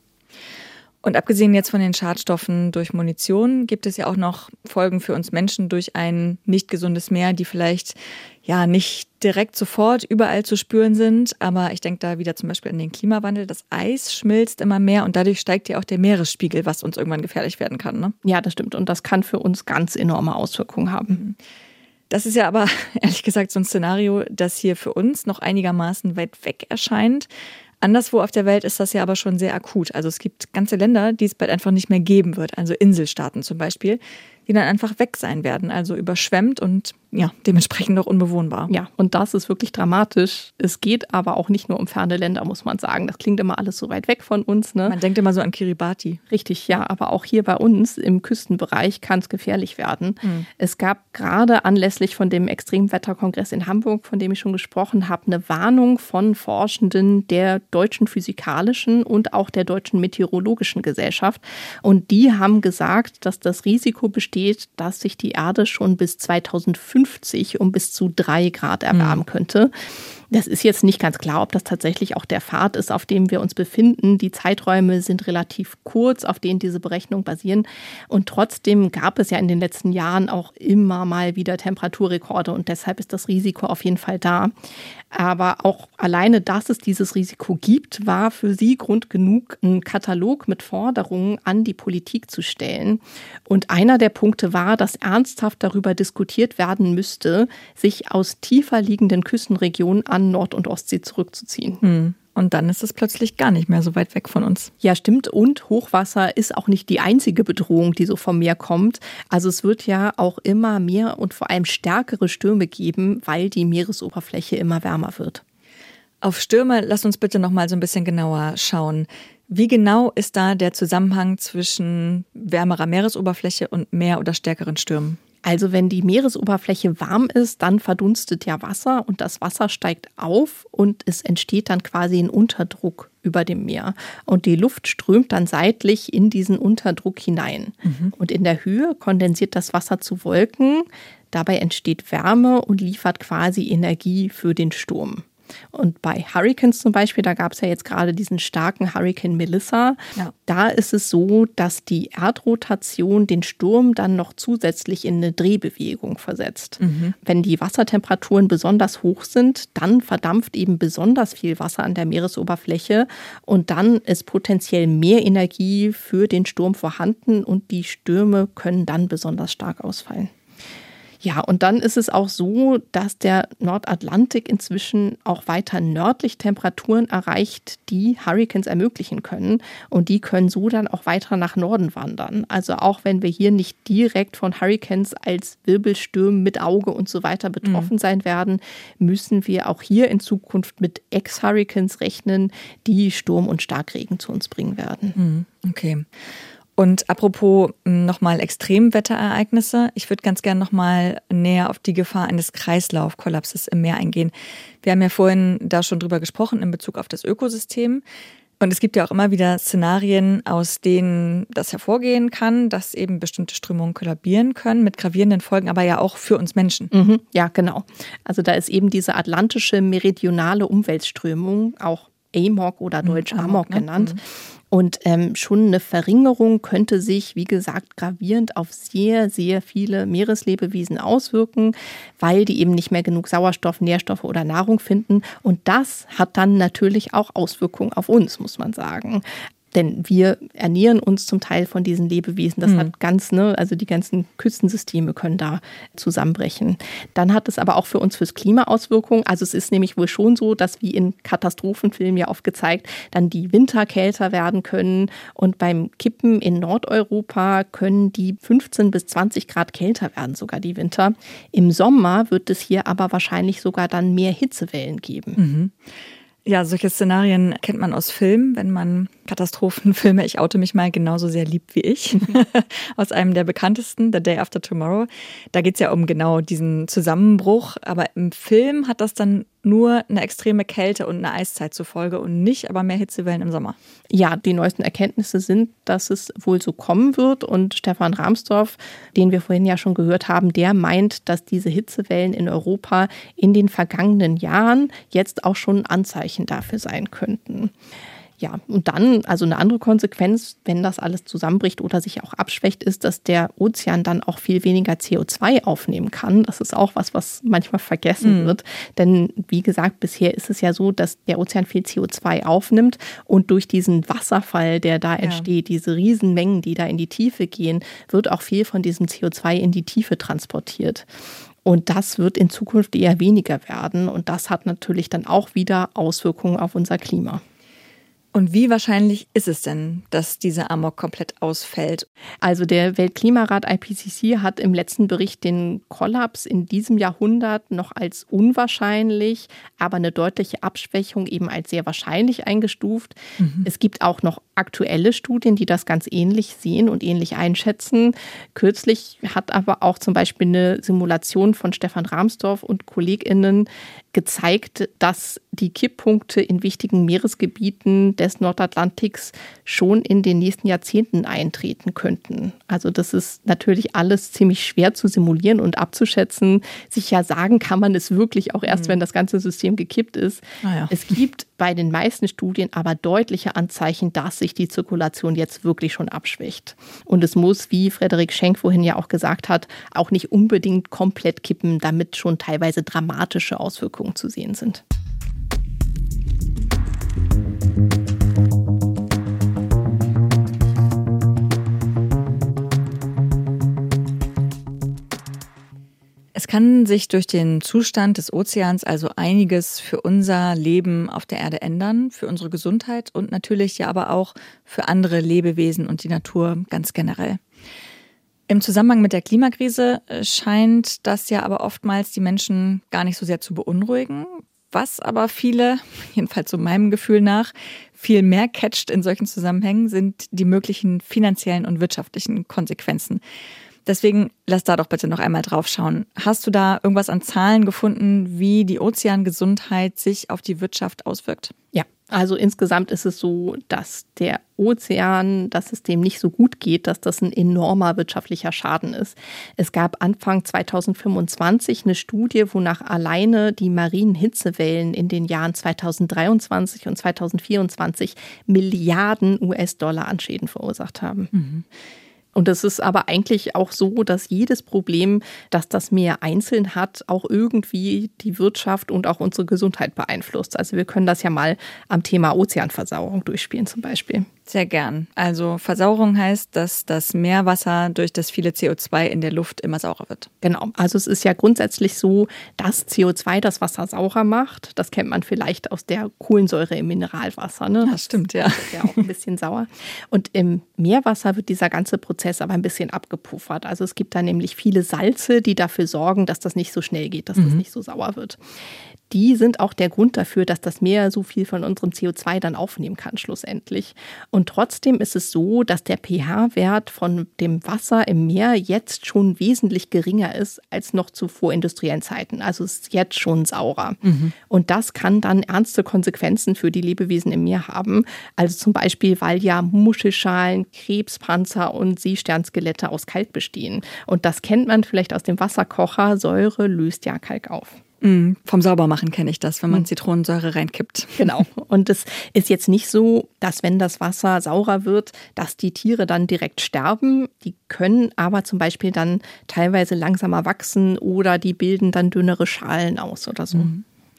Und abgesehen jetzt von den Schadstoffen durch Munition gibt es ja auch noch Folgen für uns Menschen durch ein nicht gesundes Meer, die vielleicht nicht direkt sofort überall zu spüren sind. Aber ich denke da wieder zum Beispiel an den Klimawandel. Das Eis schmilzt immer mehr und dadurch steigt ja auch der Meeresspiegel, was uns irgendwann gefährlich werden kann. Ne? Ja, das stimmt. Und das kann für uns ganz enorme Auswirkungen haben. Das ist ja aber ehrlich gesagt so ein Szenario, das hier für uns noch einigermaßen weit weg erscheint. Anderswo auf der Welt ist das ja aber schon sehr akut. Also es gibt ganze Länder, die es bald einfach nicht mehr geben wird. Also Inselstaaten zum Beispiel, die dann einfach weg sein werden. Also überschwemmt und dementsprechend auch unbewohnbar. Ja, und das ist wirklich dramatisch. Es geht aber auch nicht nur um ferne Länder, muss man sagen. Das klingt immer alles so weit weg von uns. Ne? Man denkt immer so an Kiribati. Richtig, ja. Aber auch hier bei uns im Küstenbereich kann es gefährlich werden. Es gab gerade anlässlich von dem Extremwetterkongress in Hamburg, von dem ich schon gesprochen habe, eine Warnung von Forschenden der Deutschen Physikalischen und auch der Deutschen Meteorologischen Gesellschaft. Und die haben gesagt, dass das Risiko besteht, dass sich die Erde schon bis 2050 2050 um bis zu 3 Grad erwärmen könnte. Das ist jetzt nicht ganz klar, ob das tatsächlich auch der Pfad ist, auf dem wir uns befinden. Die Zeiträume sind relativ kurz, auf denen diese Berechnungen basieren. Und trotzdem gab es ja in den letzten Jahren auch immer mal wieder Temperaturrekorde. Und deshalb ist das Risiko auf jeden Fall da. Aber auch alleine, dass es dieses Risiko gibt, war für sie Grund genug, einen Katalog mit Forderungen an die Politik zu stellen. Und einer der Punkte war, dass ernsthaft darüber diskutiert werden müsste, sich aus tiefer liegenden Küstenregionen an Nord- und Ostsee zurückzuziehen. Und dann ist es plötzlich gar nicht mehr so weit weg von uns. Ja, stimmt. Und Hochwasser ist auch nicht die einzige Bedrohung, die so vom Meer kommt. Also es wird ja auch immer mehr und vor allem stärkere Stürme geben, weil die Meeresoberfläche immer wärmer wird. Auf Stürme, lass uns bitte noch mal so ein bisschen genauer schauen. Wie genau ist da der Zusammenhang zwischen wärmerer Meeresoberfläche und mehr oder stärkeren Stürmen? Also wenn die Meeresoberfläche warm ist, dann verdunstet ja Wasser und das Wasser steigt auf und es entsteht dann quasi ein Unterdruck über dem Meer. Und die Luft strömt dann seitlich in diesen Unterdruck hinein. Und in der Höhe kondensiert das Wasser zu Wolken. Dabei entsteht Wärme und liefert quasi Energie für den Sturm. Und bei Hurricanes zum Beispiel, da gab es ja jetzt gerade diesen starken Hurricane Melissa. Ja. Da ist es so, dass die Erdrotation den Sturm dann noch zusätzlich in eine Drehbewegung versetzt. Wenn die Wassertemperaturen besonders hoch sind, dann verdampft eben besonders viel Wasser an der Meeresoberfläche und dann ist potenziell mehr Energie für den Sturm vorhanden und die Stürme können dann besonders stark ausfallen. Ja, und dann ist es auch so, dass der Nordatlantik inzwischen auch weiter nördlich Temperaturen erreicht, die Hurricanes ermöglichen können. Und die können so dann auch weiter nach Norden wandern. Also auch wenn wir hier nicht direkt von Hurricanes als Wirbelstürmen mit Auge und so weiter betroffen sein werden, müssen wir auch hier in Zukunft mit Ex-Hurricanes rechnen, die Sturm und Starkregen zu uns bringen werden. Okay. Und apropos nochmal Extremwetterereignisse, ich würde ganz gerne nochmal näher auf die Gefahr eines Kreislaufkollapses im Meer eingehen. Wir haben ja vorhin da schon drüber gesprochen in Bezug auf das Ökosystem. Und es gibt ja auch immer wieder Szenarien, aus denen das hervorgehen kann, dass eben bestimmte Strömungen kollabieren können mit gravierenden Folgen, aber ja auch für uns Menschen. Ja, genau. Also da ist eben diese atlantische meridionale Umweltströmung, auch AMOC oder deutsch AMOC genannt. Und schon eine Verringerung könnte sich, wie gesagt, gravierend auf sehr, sehr viele Meereslebewesen auswirken, weil die eben nicht mehr genug Sauerstoff, Nährstoffe oder Nahrung finden. Und das hat dann natürlich auch Auswirkungen auf uns, muss man sagen. Denn wir ernähren uns zum Teil von diesen Lebewesen. Das hat also die ganzen Küstensysteme können da zusammenbrechen. Dann hat es aber auch für uns fürs Klima Auswirkungen. Also es ist nämlich wohl schon so, dass wie in Katastrophenfilmen ja oft gezeigt, dann die Winter kälter werden können. Und beim Kippen in Nordeuropa können die 15 bis 20 Grad kälter werden, sogar die Winter. Im Sommer wird es hier aber wahrscheinlich sogar dann mehr Hitzewellen geben. Ja, solche Szenarien kennt man aus Filmen, wenn man Katastrophenfilme, ich oute mich mal, genauso sehr liebt wie ich, aus einem der bekanntesten, The Day After Tomorrow. Da geht's ja um genau diesen Zusammenbruch, aber im Film hat das dann nur eine extreme Kälte und eine Eiszeit zur Folge und nicht aber mehr Hitzewellen im Sommer. Ja, die neuesten Erkenntnisse sind, dass es wohl so kommen wird und Stefan Rahmstorf, den wir vorhin ja schon gehört haben, der meint, dass diese Hitzewellen in Europa in den vergangenen Jahren jetzt auch schon ein Anzeichen dafür sein könnten. Ja, und dann, also eine andere Konsequenz, wenn das alles zusammenbricht oder sich auch abschwächt, ist, dass der Ozean dann auch viel weniger CO2 aufnehmen kann. Das ist auch was manchmal vergessen wird. Denn wie gesagt, bisher ist es ja so, dass der Ozean viel CO2 aufnimmt und durch diesen Wasserfall, der da entsteht, diese Riesenmengen, die da in die Tiefe gehen, wird auch viel von diesem CO2 in die Tiefe transportiert. Und das wird in Zukunft eher weniger werden. Und das hat natürlich dann auch wieder Auswirkungen auf unser Klima. Und wie wahrscheinlich ist es denn, dass diese AMOC komplett ausfällt? Also der Weltklimarat IPCC hat im letzten Bericht den Kollaps in diesem Jahrhundert noch als unwahrscheinlich, aber eine deutliche Abschwächung eben als sehr wahrscheinlich eingestuft. Es gibt auch noch aktuelle Studien, die das ganz ähnlich sehen und ähnlich einschätzen. Kürzlich hat aber auch zum Beispiel eine Simulation von Stefan Rahmstorf und KollegInnen gezeigt, dass die Kipppunkte in wichtigen Meeresgebieten des des Nordatlantiks schon in den nächsten Jahrzehnten eintreten könnten. Also das ist natürlich alles ziemlich schwer zu simulieren und abzuschätzen. Sicher sagen kann man es wirklich auch erst, wenn das ganze System gekippt ist. Es gibt bei den meisten Studien aber deutliche Anzeichen, dass sich die Zirkulation jetzt wirklich schon abschwächt. Und es muss, wie Frederik Schenk vorhin ja auch gesagt hat, auch nicht unbedingt komplett kippen, damit schon teilweise dramatische Auswirkungen zu sehen sind. Es kann sich durch den Zustand des Ozeans also einiges für unser Leben auf der Erde ändern, für unsere Gesundheit und natürlich ja aber auch für andere Lebewesen und die Natur ganz generell. Im Zusammenhang mit der Klimakrise scheint das ja aber oftmals die Menschen gar nicht so sehr zu beunruhigen. Was aber viele, jedenfalls so meinem Gefühl nach, viel mehr catcht in solchen Zusammenhängen, sind die möglichen finanziellen und wirtschaftlichen Konsequenzen. Deswegen lass da doch bitte noch einmal drauf schauen. Hast du da irgendwas an Zahlen gefunden, wie die Ozeangesundheit sich auf die Wirtschaft auswirkt? Ja, also insgesamt ist es so, dass der Ozean, dass es dem nicht so gut geht, dass das ein enormer wirtschaftlicher Schaden ist. Es gab Anfang 2025 eine Studie, wonach alleine die marinen Hitzewellen in den Jahren 2023 und 2024 Milliarden US-Dollar an Schäden verursacht haben. Mhm. Und es ist aber eigentlich auch so, dass jedes Problem, das das Meer einzeln hat, auch irgendwie die Wirtschaft und auch unsere Gesundheit beeinflusst. Also wir können das ja mal am Thema Ozeanversauerung durchspielen zum Beispiel. Sehr gern. Also Versauerung heißt, dass das Meerwasser durch das viele CO2 in der Luft immer saurer wird. Genau. Also es ist ja grundsätzlich so, dass CO2 das Wasser saurer macht. Das kennt man vielleicht aus der Kohlensäure im Mineralwasser. Ne? Das stimmt, ja. Das ist ja auch ein bisschen sauer. Und im Meerwasser wird dieser ganze Prozess aber ein bisschen abgepuffert. Also es gibt da nämlich viele Salze, die dafür sorgen, dass das nicht so schnell geht, dass das nicht so sauer wird. Die sind auch der Grund dafür, dass das Meer so viel von unserem CO2 dann aufnehmen kann schlussendlich. Und trotzdem ist es so, dass der pH-Wert von dem Wasser im Meer jetzt schon wesentlich geringer ist als noch zu vorindustriellen Zeiten. Also es ist jetzt schon saurer. Und das kann dann ernste Konsequenzen für die Lebewesen im Meer haben. Also zum Beispiel, weil ja Muschelschalen, Krebspanzer und Seesternskelette aus Kalk bestehen. Und das kennt man vielleicht aus dem Wasserkocher. Säure löst ja Kalk auf. Vom Saubermachen kenne ich das, wenn man Zitronensäure reinkippt. Genau. Und es ist jetzt nicht so, dass wenn das Wasser saurer wird, dass die Tiere dann direkt sterben. Die können aber zum Beispiel dann teilweise langsamer wachsen oder die bilden dann dünnere Schalen aus oder so.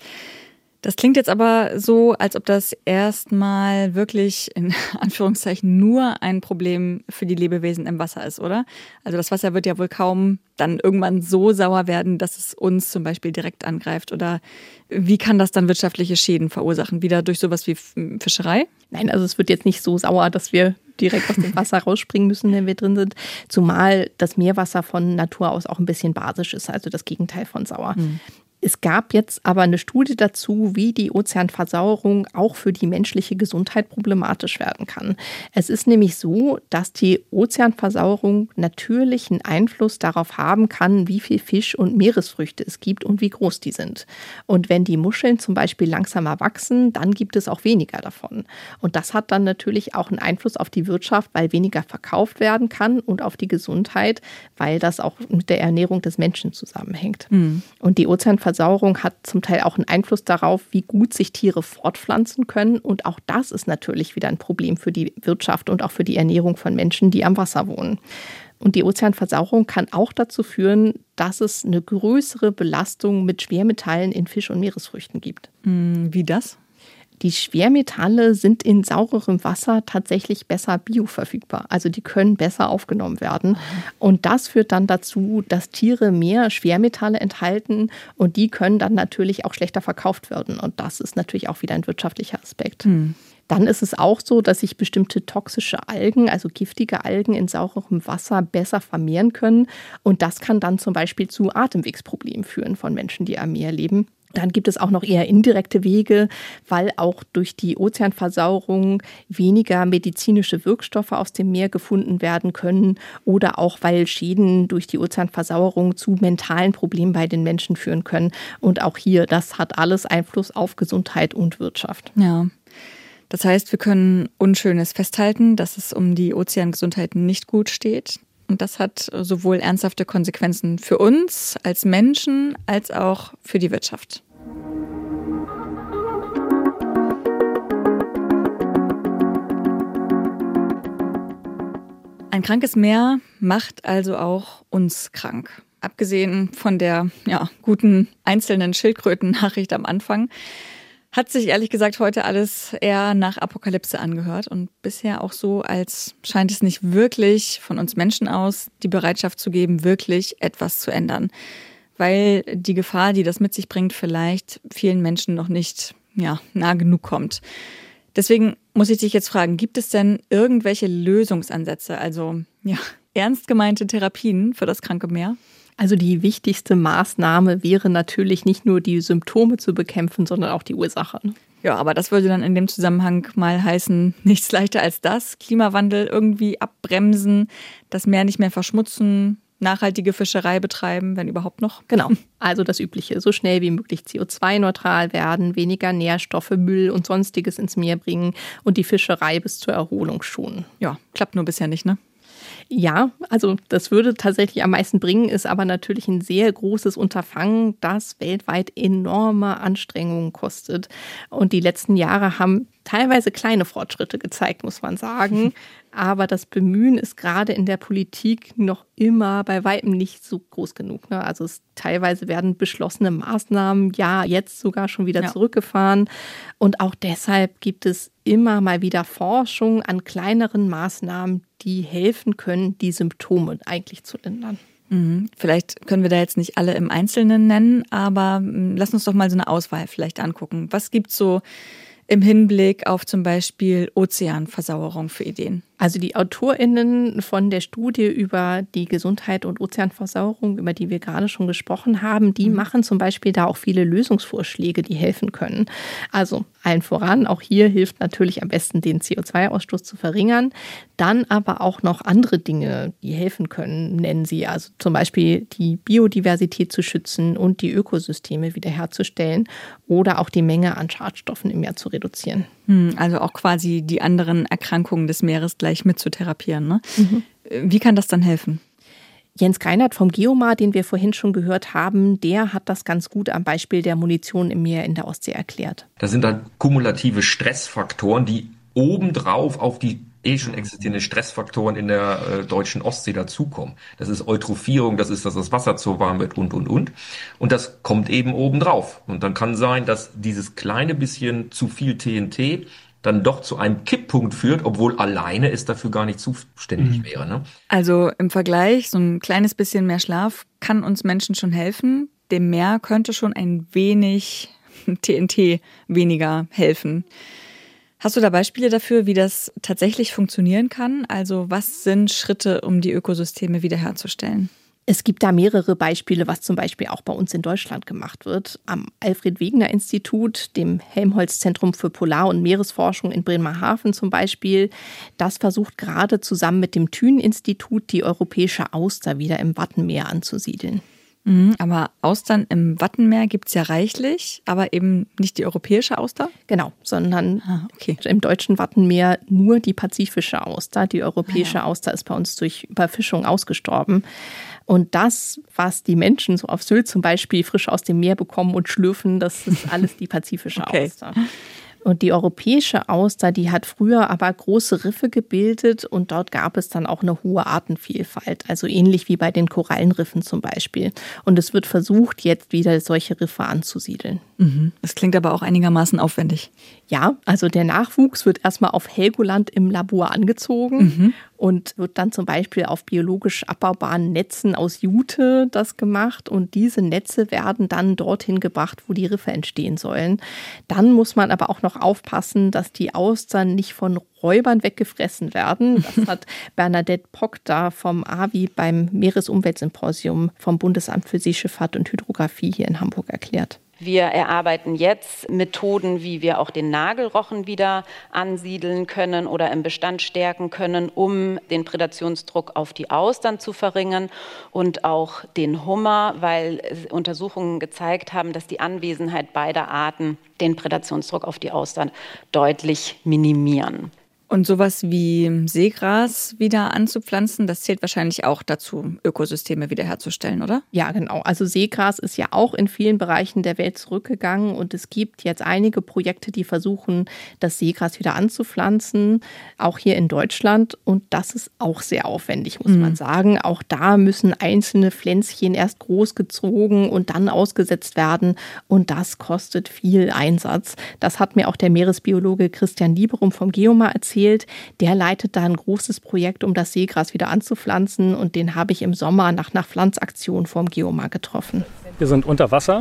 Das klingt jetzt aber so, als ob das erstmal wirklich in Anführungszeichen nur ein Problem für die Lebewesen im Wasser ist, oder? Also das Wasser wird ja wohl kaum dann irgendwann so sauer werden, dass es uns zum Beispiel direkt angreift. Oder wie kann das dann wirtschaftliche Schäden verursachen? Wieder durch sowas wie Fischerei? Nein, also es wird jetzt nicht so sauer, dass wir direkt aus dem Wasser rausspringen müssen, wenn wir drin sind. Zumal das Meerwasser von Natur aus auch ein bisschen basisch ist, also das Gegenteil von sauer. Es gab jetzt aber eine Studie dazu, wie die Ozeanversauerung auch für die menschliche Gesundheit problematisch werden kann. Es ist nämlich so, dass die Ozeanversauerung natürlich einen Einfluss darauf haben kann, wie viel Fisch und Meeresfrüchte es gibt und wie groß die sind. Und wenn die Muscheln zum Beispiel langsamer wachsen, dann gibt es auch weniger davon. Und das hat dann natürlich auch einen Einfluss auf die Wirtschaft, weil weniger verkauft werden kann und auf die Gesundheit, weil das auch mit der Ernährung des Menschen zusammenhängt. Und die Ozeanversauerung hat zum Teil auch einen Einfluss darauf, wie gut sich Tiere fortpflanzen können. Und auch das ist natürlich wieder ein Problem für die Wirtschaft und auch für die Ernährung von Menschen, die am Wasser wohnen. Und die Ozeanversauerung kann auch dazu führen, dass es eine größere Belastung mit Schwermetallen in Fisch- und Meeresfrüchten gibt. Wie das? Die Schwermetalle sind in saurerem Wasser tatsächlich besser bioverfügbar. Also die können besser aufgenommen werden. Und das führt dann dazu, dass Tiere mehr Schwermetalle enthalten und die können dann natürlich auch schlechter verkauft werden. Und das ist natürlich auch wieder ein wirtschaftlicher Aspekt. Dann ist es auch so, dass sich bestimmte toxische Algen, also giftige Algen in saurerem Wasser besser vermehren können. Und das kann dann zum Beispiel zu Atemwegsproblemen führen von Menschen, die am Meer leben. Dann gibt es auch noch eher indirekte Wege, weil auch durch die Ozeanversauerung weniger medizinische Wirkstoffe aus dem Meer gefunden werden können oder auch weil Schäden durch die Ozeanversauerung zu mentalen Problemen bei den Menschen führen können. Und auch hier, das hat alles Einfluss auf Gesundheit und Wirtschaft. Ja. Das heißt, wir können Unschönes festhalten, dass es um die Ozeangesundheit nicht gut steht. Und das hat sowohl ernsthafte Konsequenzen für uns als Menschen als auch für die Wirtschaft. Ein krankes Meer macht also auch uns krank. Abgesehen von der guten einzelnen Schildkröten-Nachricht am Anfang, hat sich ehrlich gesagt heute alles eher nach Apokalypse angehört und bisher auch so, als scheint es nicht wirklich von uns Menschen aus die Bereitschaft zu geben, wirklich etwas zu ändern. Weil die Gefahr, die das mit sich bringt, vielleicht vielen Menschen noch nicht nah genug kommt. Deswegen muss ich dich jetzt fragen, gibt es denn irgendwelche Lösungsansätze, also ernst gemeinte Therapien für das kranke Meer? Also die wichtigste Maßnahme wäre natürlich nicht nur die Symptome zu bekämpfen, sondern auch die Ursache. Ja, aber das würde dann in dem Zusammenhang mal heißen, nichts leichter als das. Klimawandel irgendwie abbremsen, das Meer nicht mehr verschmutzen, nachhaltige Fischerei betreiben, wenn überhaupt noch. Genau, also das Übliche. So schnell wie möglich CO2-neutral werden, weniger Nährstoffe, Müll und Sonstiges ins Meer bringen und die Fischerei bis zur Erholung schonen. Ja, klappt nur bisher nicht, ne? Ja, also das würde tatsächlich am meisten bringen, ist aber natürlich ein sehr großes Unterfangen, das weltweit enorme Anstrengungen kostet. Und die letzten Jahre haben teilweise kleine Fortschritte gezeigt, muss man sagen. Aber das Bemühen ist gerade in der Politik noch immer bei weitem nicht so groß genug. Ne? Also teilweise werden beschlossene Maßnahmen jetzt sogar schon wieder zurückgefahren. Und auch deshalb gibt es immer mal wieder Forschung an kleineren Maßnahmen, die helfen können, die Symptome eigentlich zu lindern. Vielleicht können wir da jetzt nicht alle im Einzelnen nennen, aber lass uns doch mal so eine Auswahl vielleicht angucken. Was gibt's so im Hinblick auf zum Beispiel Ozeanversauerung für Ideen? Also die AutorInnen von der Studie über die Gesundheit und Ozeanversauerung, über die wir gerade schon gesprochen haben, die machen zum Beispiel da auch viele Lösungsvorschläge, die helfen können. Also allen voran, auch hier hilft natürlich am besten, den CO2-Ausstoß zu verringern. Dann aber auch noch andere Dinge, die helfen können, nennen sie. Also zum Beispiel die Biodiversität zu schützen und die Ökosysteme wiederherzustellen oder auch die Menge an Schadstoffen im Meer zu reduzieren. Also auch quasi die anderen Erkrankungen des Meeres gleich mit zu therapieren, ne? Wie kann das dann helfen? Jens Greinert vom Geomar, den wir vorhin schon gehört haben, der hat das ganz gut am Beispiel der Munition im Meer in der Ostsee erklärt. Das sind dann kumulative Stressfaktoren, die obendrauf auf die schon existierende Stressfaktoren in der deutschen Ostsee dazukommen. Das ist Eutrophierung, das ist, dass das Wasser zu warm wird und. Und das kommt eben obendrauf. Und dann kann sein, dass dieses kleine bisschen zu viel TNT dann doch zu einem Kipppunkt führt, obwohl alleine es dafür gar nicht zuständig wäre. Ne? Also im Vergleich, so ein kleines bisschen mehr Schlaf kann uns Menschen schon helfen. Dem Meer könnte schon ein wenig TNT weniger helfen. Hast du da Beispiele dafür, wie das tatsächlich funktionieren kann? Also was sind Schritte, um die Ökosysteme wiederherzustellen? Es gibt da mehrere Beispiele, was zum Beispiel auch bei uns in Deutschland gemacht wird. Am Alfred-Wegener-Institut, dem Helmholtz-Zentrum für Polar- und Meeresforschung in Bremerhaven zum Beispiel, das versucht gerade zusammen mit dem Thyn-Institut die europäische Auster wieder im Wattenmeer anzusiedeln. Aber Austern im Wattenmeer gibt es ja reichlich, aber eben nicht die europäische Auster? Genau, sondern im deutschen Wattenmeer nur die pazifische Auster. Die europäische Auster ist bei uns durch Überfischung ausgestorben. Und das, was die Menschen so auf Sylt zum Beispiel frisch aus dem Meer bekommen und schlürfen, das ist alles die pazifische Auster. Und die europäische Auster, die hat früher aber große Riffe gebildet und dort gab es dann auch eine hohe Artenvielfalt, also ähnlich wie bei den Korallenriffen zum Beispiel. Und es wird versucht, jetzt wieder solche Riffe anzusiedeln. Das klingt aber auch einigermaßen aufwendig. Ja, also der Nachwuchs wird erstmal auf Helgoland im Labor angezogen und wird dann zum Beispiel auf biologisch abbaubaren Netzen aus Jute das gemacht. Und diese Netze werden dann dorthin gebracht, wo die Riffe entstehen sollen. Dann muss man aber auch noch aufpassen, dass die Austern nicht von Räubern weggefressen werden. Das hat Bernadette Pock da vom AWI beim Meeresumweltsymposium vom Bundesamt für Seeschifffahrt und Hydrographie hier in Hamburg erklärt. Wir erarbeiten jetzt Methoden, wie wir auch den Nagelrochen wieder ansiedeln können oder im Bestand stärken können, um den Prädationsdruck auf die Austern zu verringern und auch den Hummer, weil Untersuchungen gezeigt haben, dass die Anwesenheit beider Arten den Prädationsdruck auf die Austern deutlich minimieren. Und sowas wie Seegras wieder anzupflanzen, das zählt wahrscheinlich auch dazu, Ökosysteme wiederherzustellen, oder? Ja, genau. Also Seegras ist ja auch in vielen Bereichen der Welt zurückgegangen und es gibt jetzt einige Projekte, die versuchen, das Seegras wieder anzupflanzen, auch hier in Deutschland. Und das ist auch sehr aufwendig, muss man sagen. Auch da müssen einzelne Pflänzchen erst großgezogen und dann ausgesetzt werden und das kostet viel Einsatz. Das hat mir auch der Meeresbiologe Christian Lieberum vom Geomar erzählt. Der leitet da ein großes Projekt, um das Seegras wieder anzupflanzen und den habe ich im Sommer nach einer Pflanzaktion vom Geomar getroffen. Wir sind unter Wasser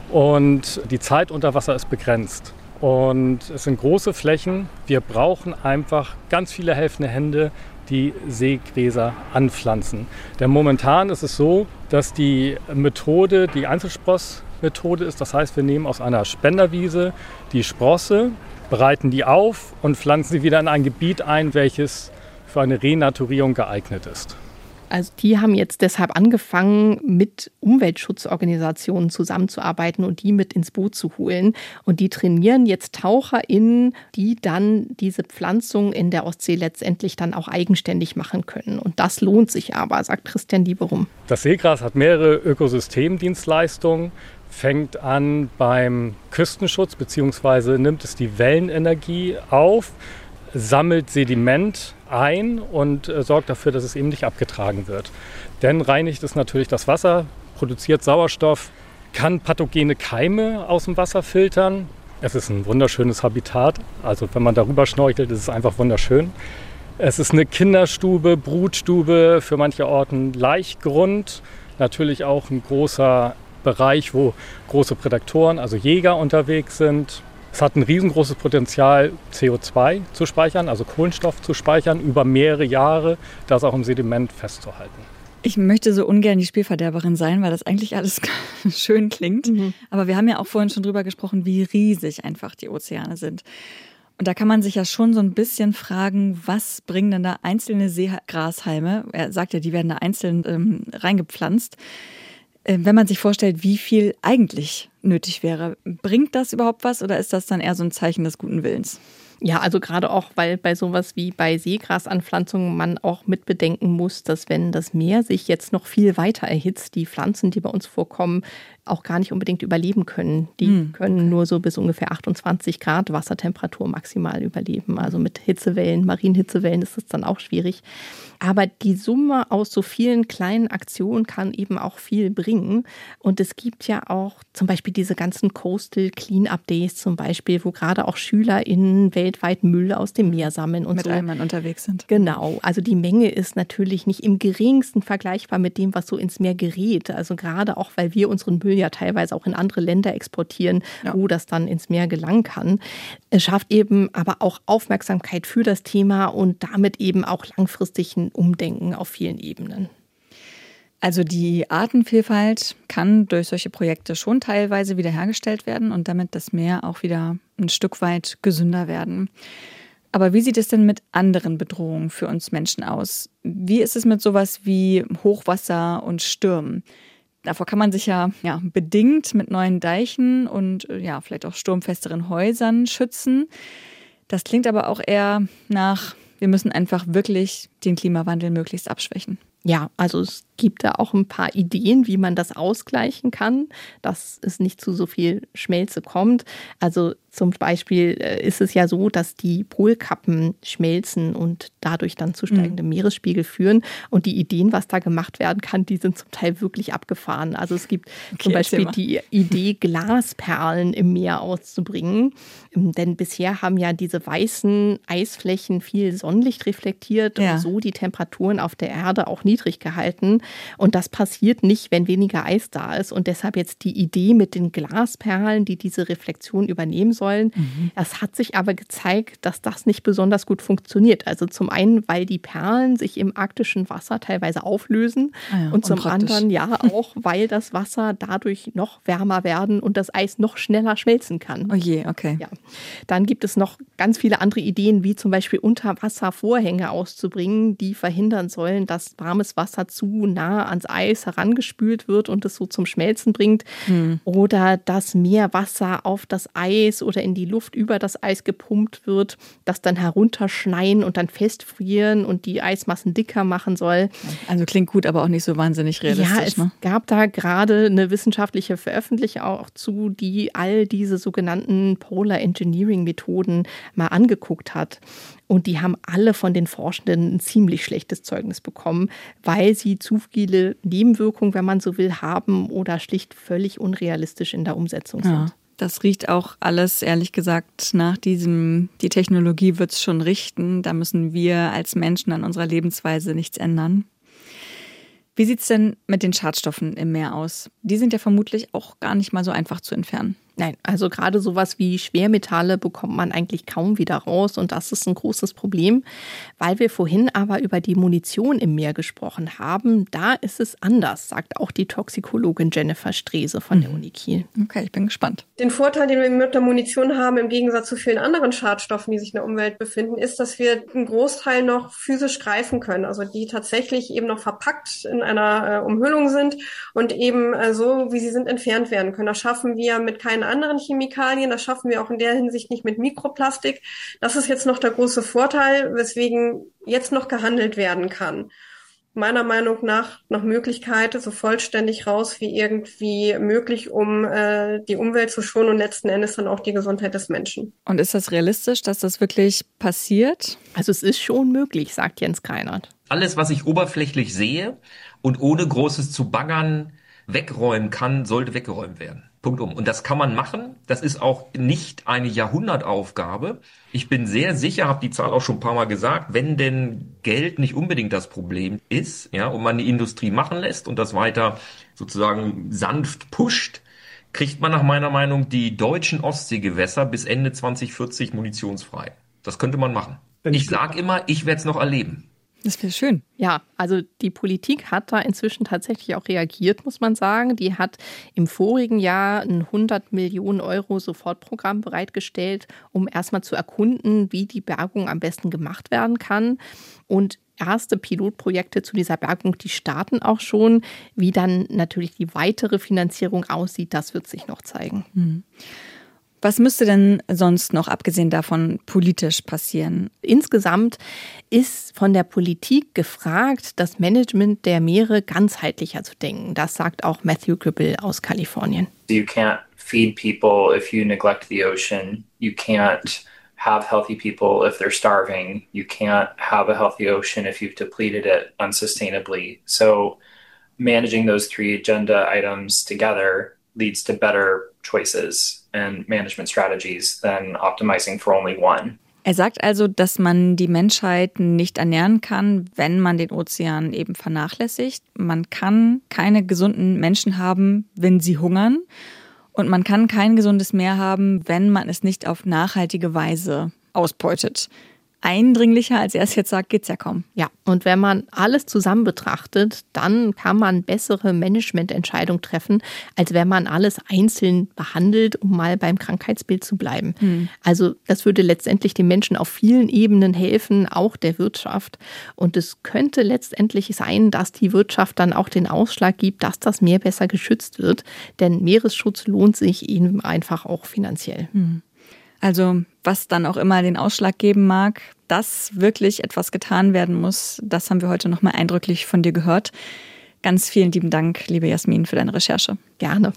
und die Zeit unter Wasser ist begrenzt. Und es sind große Flächen. Wir brauchen einfach ganz viele helfende Hände, die Seegräser anpflanzen. Denn momentan ist es so, dass die Methode die Einzelsprossmethode ist. Das heißt, wir nehmen aus einer Spenderwiese die Sprosse, bereiten die auf und pflanzen sie wieder in ein Gebiet ein, welches für eine Renaturierung geeignet ist. Also die haben jetzt deshalb angefangen, mit Umweltschutzorganisationen zusammenzuarbeiten und die mit ins Boot zu holen. Und die trainieren jetzt TaucherInnen, die dann diese Pflanzung in der Ostsee letztendlich dann auch eigenständig machen können. Und das lohnt sich aber, sagt Christian Lieberum. Das Seegras hat mehrere Ökosystemdienstleistungen. Fängt an beim Küstenschutz, beziehungsweise nimmt es die Wellenenergie auf, sammelt Sediment ein und sorgt dafür, dass es eben nicht abgetragen wird. Dann reinigt es natürlich das Wasser, produziert Sauerstoff, kann pathogene Keime aus dem Wasser filtern. Es ist ein wunderschönes Habitat, also wenn man darüber schnorchelt, ist es einfach wunderschön. Es ist eine Kinderstube, Brutstube, für manche Orten Laichgrund, natürlich auch ein großer Bereich, wo große Prädatoren, also Jäger unterwegs sind. Es hat ein riesengroßes Potenzial, CO2 zu speichern, also Kohlenstoff zu speichern, über mehrere Jahre, das auch im Sediment festzuhalten. Ich möchte so ungern die Spielverderberin sein, weil das eigentlich alles schön klingt. Aber wir haben ja auch vorhin schon drüber gesprochen, wie riesig einfach die Ozeane sind. Und da kann man sich ja schon so ein bisschen fragen, was bringen denn da einzelne Seegrashalme? Er sagt ja, die werden da einzeln reingepflanzt. Wenn man sich vorstellt, wie viel eigentlich nötig wäre, bringt das überhaupt was oder ist das dann eher so ein Zeichen des guten Willens? Ja, also gerade auch, weil bei sowas wie bei Seegrasanpflanzungen man auch mitbedenken muss, dass wenn das Meer sich jetzt noch viel weiter erhitzt, die Pflanzen, die bei uns vorkommen, auch gar nicht unbedingt überleben können. Die können nur so bis ungefähr 28 Grad Wassertemperatur maximal überleben. Also mit Hitzewellen, Marienhitzewellen ist es dann auch schwierig. Aber die Summe aus so vielen kleinen Aktionen kann eben auch viel bringen. Und es gibt ja auch zum Beispiel diese ganzen Coastal Clean-Up Days zum Beispiel, wo gerade auch SchülerInnen weltweit Müll aus dem Meer sammeln und mit Eimern unterwegs sind. Genau. Also die Menge ist natürlich nicht im geringsten vergleichbar mit dem, was so ins Meer gerät. Also gerade auch, weil wir unseren Müll ja teilweise auch in andere Länder exportieren, wo das dann ins Meer gelangen kann. Es schafft eben aber auch Aufmerksamkeit für das Thema und damit eben auch langfristig ein Umdenken auf vielen Ebenen. Also die Artenvielfalt kann durch solche Projekte schon teilweise wiederhergestellt werden und damit das Meer auch wieder ein Stück weit gesünder werden. Aber wie sieht es denn mit anderen Bedrohungen für uns Menschen aus? Wie ist es mit sowas wie Hochwasser und Stürmen? Davor kann man sich ja bedingt mit neuen Deichen und vielleicht auch sturmfesteren Häusern schützen. Das klingt aber auch eher nach, wir müssen einfach wirklich den Klimawandel möglichst abschwächen. Ja, also es gibt da auch ein paar Ideen, wie man das ausgleichen kann, dass es nicht zu so viel Schmelze kommt. Also zum Beispiel ist es ja so, dass die Polkappen schmelzen und dadurch dann zu steigendem Meeresspiegel führen. Und die Ideen, was da gemacht werden kann, die sind zum Teil wirklich abgefahren. Also es gibt zum Beispiel die Idee, Glasperlen im Meer auszubringen. Denn bisher haben ja diese weißen Eisflächen viel Sonnenlicht reflektiert und so die Temperaturen auf der Erde auch niedrig niedrig gehalten. Und das passiert nicht, wenn weniger Eis da ist. Und deshalb jetzt die Idee mit den Glasperlen, die diese Reflexion übernehmen sollen. Es hat sich aber gezeigt, dass das nicht besonders gut funktioniert. Also zum einen, weil die Perlen sich im arktischen Wasser teilweise auflösen. Und zum anderen ja auch, weil das Wasser dadurch noch wärmer werden und das Eis noch schneller schmelzen kann. Oh je, okay. Ja. Dann gibt es noch ganz viele andere Ideen, wie zum Beispiel Unterwasservorhänge auszubringen, die verhindern sollen, dass warmes Wasser zu nah ans Eis herangespült wird und es so zum Schmelzen bringt. Oder dass mehr Wasser auf das Eis oder in die Luft über das Eis gepumpt wird, das dann herunterschneien und dann festfrieren und die Eismassen dicker machen soll. Also klingt gut, aber auch nicht so wahnsinnig realistisch. Ja, es gab da gerade eine wissenschaftliche Veröffentlichung auch zu, die all diese sogenannten Polar Engineering Methoden mal angeguckt hat. Und die haben alle von den Forschenden ein ziemlich schlechtes Zeugnis bekommen, weil sie zu viele Nebenwirkungen, wenn man so will, haben oder schlicht völlig unrealistisch in der Umsetzung sind. Ja, das riecht auch alles, ehrlich gesagt, nach diesem, die Technologie wird es schon richten. Da müssen wir als Menschen an unserer Lebensweise nichts ändern. Wie sieht es denn mit den Schadstoffen im Meer aus? Die sind ja vermutlich auch gar nicht mal so einfach zu entfernen. Nein, also gerade sowas wie Schwermetalle bekommt man eigentlich kaum wieder raus und das ist ein großes Problem. Weil wir vorhin aber über die Munition im Meer gesprochen haben, da ist es anders, sagt auch die Toxikologin Jennifer Strese von der Uni Kiel. Okay, ich bin gespannt. Den Vorteil, den wir mit der Munition haben, im Gegensatz zu vielen anderen Schadstoffen, die sich in der Umwelt befinden, ist, dass wir einen Großteil noch physisch greifen können, also die tatsächlich eben noch verpackt in einer Umhüllung sind und eben so, wie sie sind, entfernt werden können. Das schaffen wir mit keinen anderen Chemikalien. Das schaffen wir auch in der Hinsicht nicht mit Mikroplastik. Das ist jetzt noch der große Vorteil, weswegen jetzt noch gehandelt werden kann. Meiner Meinung nach Möglichkeit so vollständig raus wie irgendwie möglich, um die Umwelt zu schonen und letzten Endes dann auch die Gesundheit des Menschen. Und ist das realistisch, dass das wirklich passiert? Also es ist schon möglich, sagt Jens Kreinert. Alles, was ich oberflächlich sehe und ohne großes zu baggern wegräumen kann, sollte weggeräumt werden. Punktum. Und das kann man machen. Das ist auch nicht eine Jahrhundertaufgabe. Ich bin sehr sicher, habe die Zahl auch schon ein paar Mal gesagt, wenn denn Geld nicht unbedingt das Problem ist, ja, und man die Industrie machen lässt und das weiter sozusagen sanft pusht, kriegt man nach meiner Meinung die deutschen Ostseegewässer bis Ende 2040 munitionsfrei. Das könnte man machen. Ich sage immer, ich werde es noch erleben. Das wäre schön. Ja, also die Politik hat da inzwischen tatsächlich auch reagiert, muss man sagen. Die hat im vorigen Jahr ein 100 Millionen Euro Sofortprogramm bereitgestellt, um erstmal zu erkunden, wie die Bergung am besten gemacht werden kann. Und erste Pilotprojekte zu dieser Bergung, die starten auch schon. Wie dann natürlich die weitere Finanzierung aussieht, das wird sich noch zeigen. Was müsste denn sonst noch, abgesehen davon, politisch passieren? Insgesamt ist von der Politik gefragt, das Management der Meere ganzheitlicher zu denken. Das sagt auch Matthew Gribble aus Kalifornien. You can't feed people if you neglect the ocean. You can't have healthy people if they're starving. You can't have a healthy ocean if you've depleted it unsustainably. So managing those three agenda items together leads to better choices and management strategies than optimizing for only one. Er sagt also, dass man die Menschheit nicht ernähren kann, wenn man den Ozean eben vernachlässigt. Man kann keine gesunden Menschen haben, wenn sie hungern. Und man kann kein gesundes Meer haben, wenn man es nicht auf nachhaltige Weise ausbeutet. Eindringlicher, als er es jetzt sagt, geht's ja kaum. Ja, und wenn man alles zusammen betrachtet, dann kann man bessere Managemententscheidungen treffen, als wenn man alles einzeln behandelt, um mal beim Krankheitsbild zu bleiben. Also das würde letztendlich den Menschen auf vielen Ebenen helfen, auch der Wirtschaft. Und es könnte letztendlich sein, dass die Wirtschaft dann auch den Ausschlag gibt, dass das Meer besser geschützt wird. Denn Meeresschutz lohnt sich eben einfach auch finanziell. Also was dann auch immer den Ausschlag geben mag, dass wirklich etwas getan werden muss, das haben wir heute nochmal eindrücklich von dir gehört. Ganz vielen lieben Dank, liebe Jasmin, für deine Recherche. Gerne.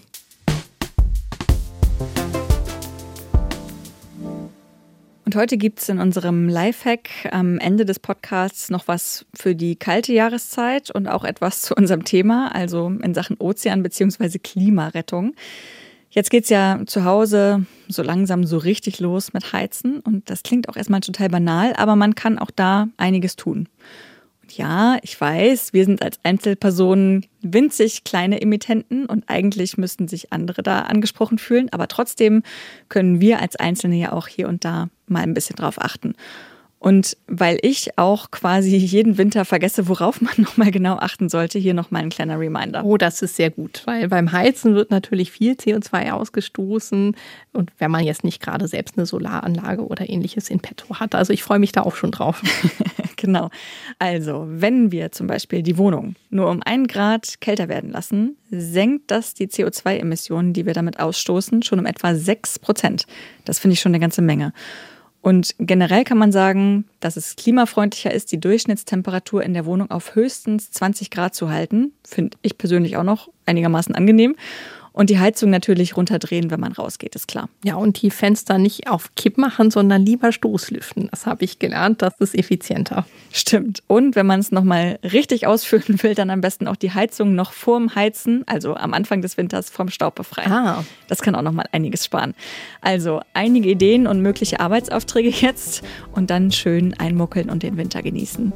Und heute gibt es in unserem Lifehack am Ende des Podcasts noch was für die kalte Jahreszeit und auch etwas zu unserem Thema, also in Sachen Ozean bzw. Klimarettung. Jetzt geht's ja zu Hause so langsam so richtig los mit Heizen und das klingt auch erstmal total banal, aber man kann auch da einiges tun. Und ja, ich weiß, wir sind als Einzelpersonen winzig kleine Emittenten und eigentlich müssten sich andere da angesprochen fühlen, aber trotzdem können wir als Einzelne ja auch hier und da mal ein bisschen drauf achten. Und weil ich auch quasi jeden Winter vergesse, worauf man nochmal genau achten sollte, hier nochmal ein kleiner Reminder. Oh, das ist sehr gut, weil beim Heizen wird natürlich viel CO2 ausgestoßen. Und wenn man jetzt nicht gerade selbst eine Solaranlage oder ähnliches in petto hat. Also ich freue mich da auch schon drauf. Genau. Also, wenn wir zum Beispiel die Wohnung nur um 1 Grad kälter werden lassen, senkt das die CO2-Emissionen, die wir damit ausstoßen, schon um etwa 6%. Das finde ich schon eine ganze Menge. Und generell kann man sagen, dass es klimafreundlicher ist, die Durchschnittstemperatur in der Wohnung auf höchstens 20 Grad zu halten. Finde ich persönlich auch noch einigermaßen angenehm. Und die Heizung natürlich runterdrehen, wenn man rausgeht, ist klar. Ja, und die Fenster nicht auf Kipp machen, sondern lieber Stoßlüften. Das habe ich gelernt, das ist effizienter. Stimmt. Und wenn man es nochmal richtig ausführen will, dann am besten auch die Heizung noch vorm Heizen, also am Anfang des Winters, vom Staub befreien. Das kann auch nochmal einiges sparen. Also einige Ideen und mögliche Arbeitsaufträge jetzt und dann schön einmuckeln und den Winter genießen.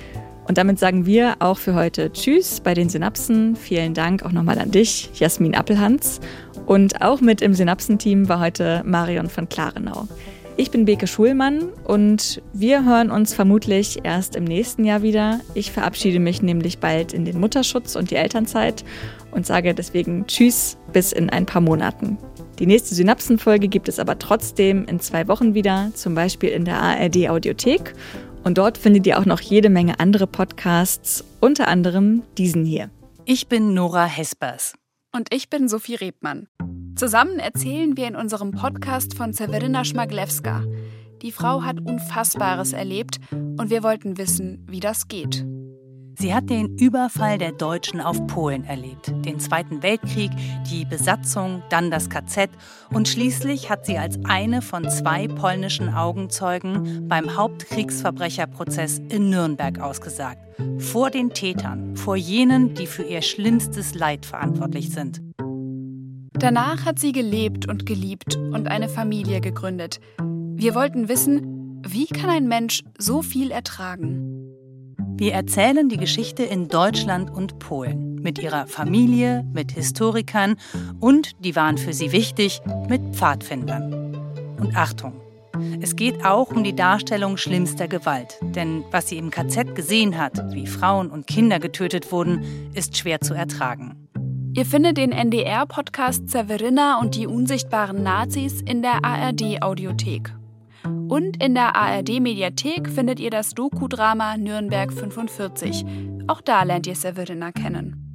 Und damit sagen wir auch für heute Tschüss bei den Synapsen. Vielen Dank auch nochmal an dich, Jasmin Appelhans. Und auch mit im Synapsen-Team war heute Marion von Klarenau. Ich bin Beke Schulmann und wir hören uns vermutlich erst im nächsten Jahr wieder. Ich verabschiede mich nämlich bald in den Mutterschutz und die Elternzeit und sage deswegen Tschüss bis in ein paar Monaten. Die nächste Synapsen-Folge gibt es aber trotzdem in 2 Wochen wieder, zum Beispiel in der ARD-Audiothek. Und dort findet ihr auch noch jede Menge andere Podcasts, unter anderem diesen hier. Ich bin Nora Hespers. Und ich bin Sophie Rebmann. Zusammen erzählen wir in unserem Podcast von Seweryna Szmaglewska. Die Frau hat Unfassbares erlebt und wir wollten wissen, wie das geht. Sie hat den Überfall der Deutschen auf Polen erlebt, den Zweiten Weltkrieg, die Besatzung, dann das KZ und schließlich hat sie als eine von 2 polnischen Augenzeugen beim Hauptkriegsverbrecherprozess in Nürnberg ausgesagt. Vor den Tätern, vor jenen, die für ihr schlimmstes Leid verantwortlich sind. Danach hat sie gelebt und geliebt und eine Familie gegründet. Wir wollten wissen, wie kann ein Mensch so viel ertragen? Wir erzählen die Geschichte in Deutschland und Polen. Mit ihrer Familie, mit Historikern und, die waren für sie wichtig, mit Pfadfindern. Und Achtung, es geht auch um die Darstellung schlimmster Gewalt. Denn was sie im KZ gesehen hat, wie Frauen und Kinder getötet wurden, ist schwer zu ertragen. Ihr findet den NDR-Podcast Seweryna und die unsichtbaren Nazis in der ARD-Audiothek. Und in der ARD-Mediathek findet ihr das Doku-Drama Nürnberg 45. Auch da lernt ihr Seweryna kennen.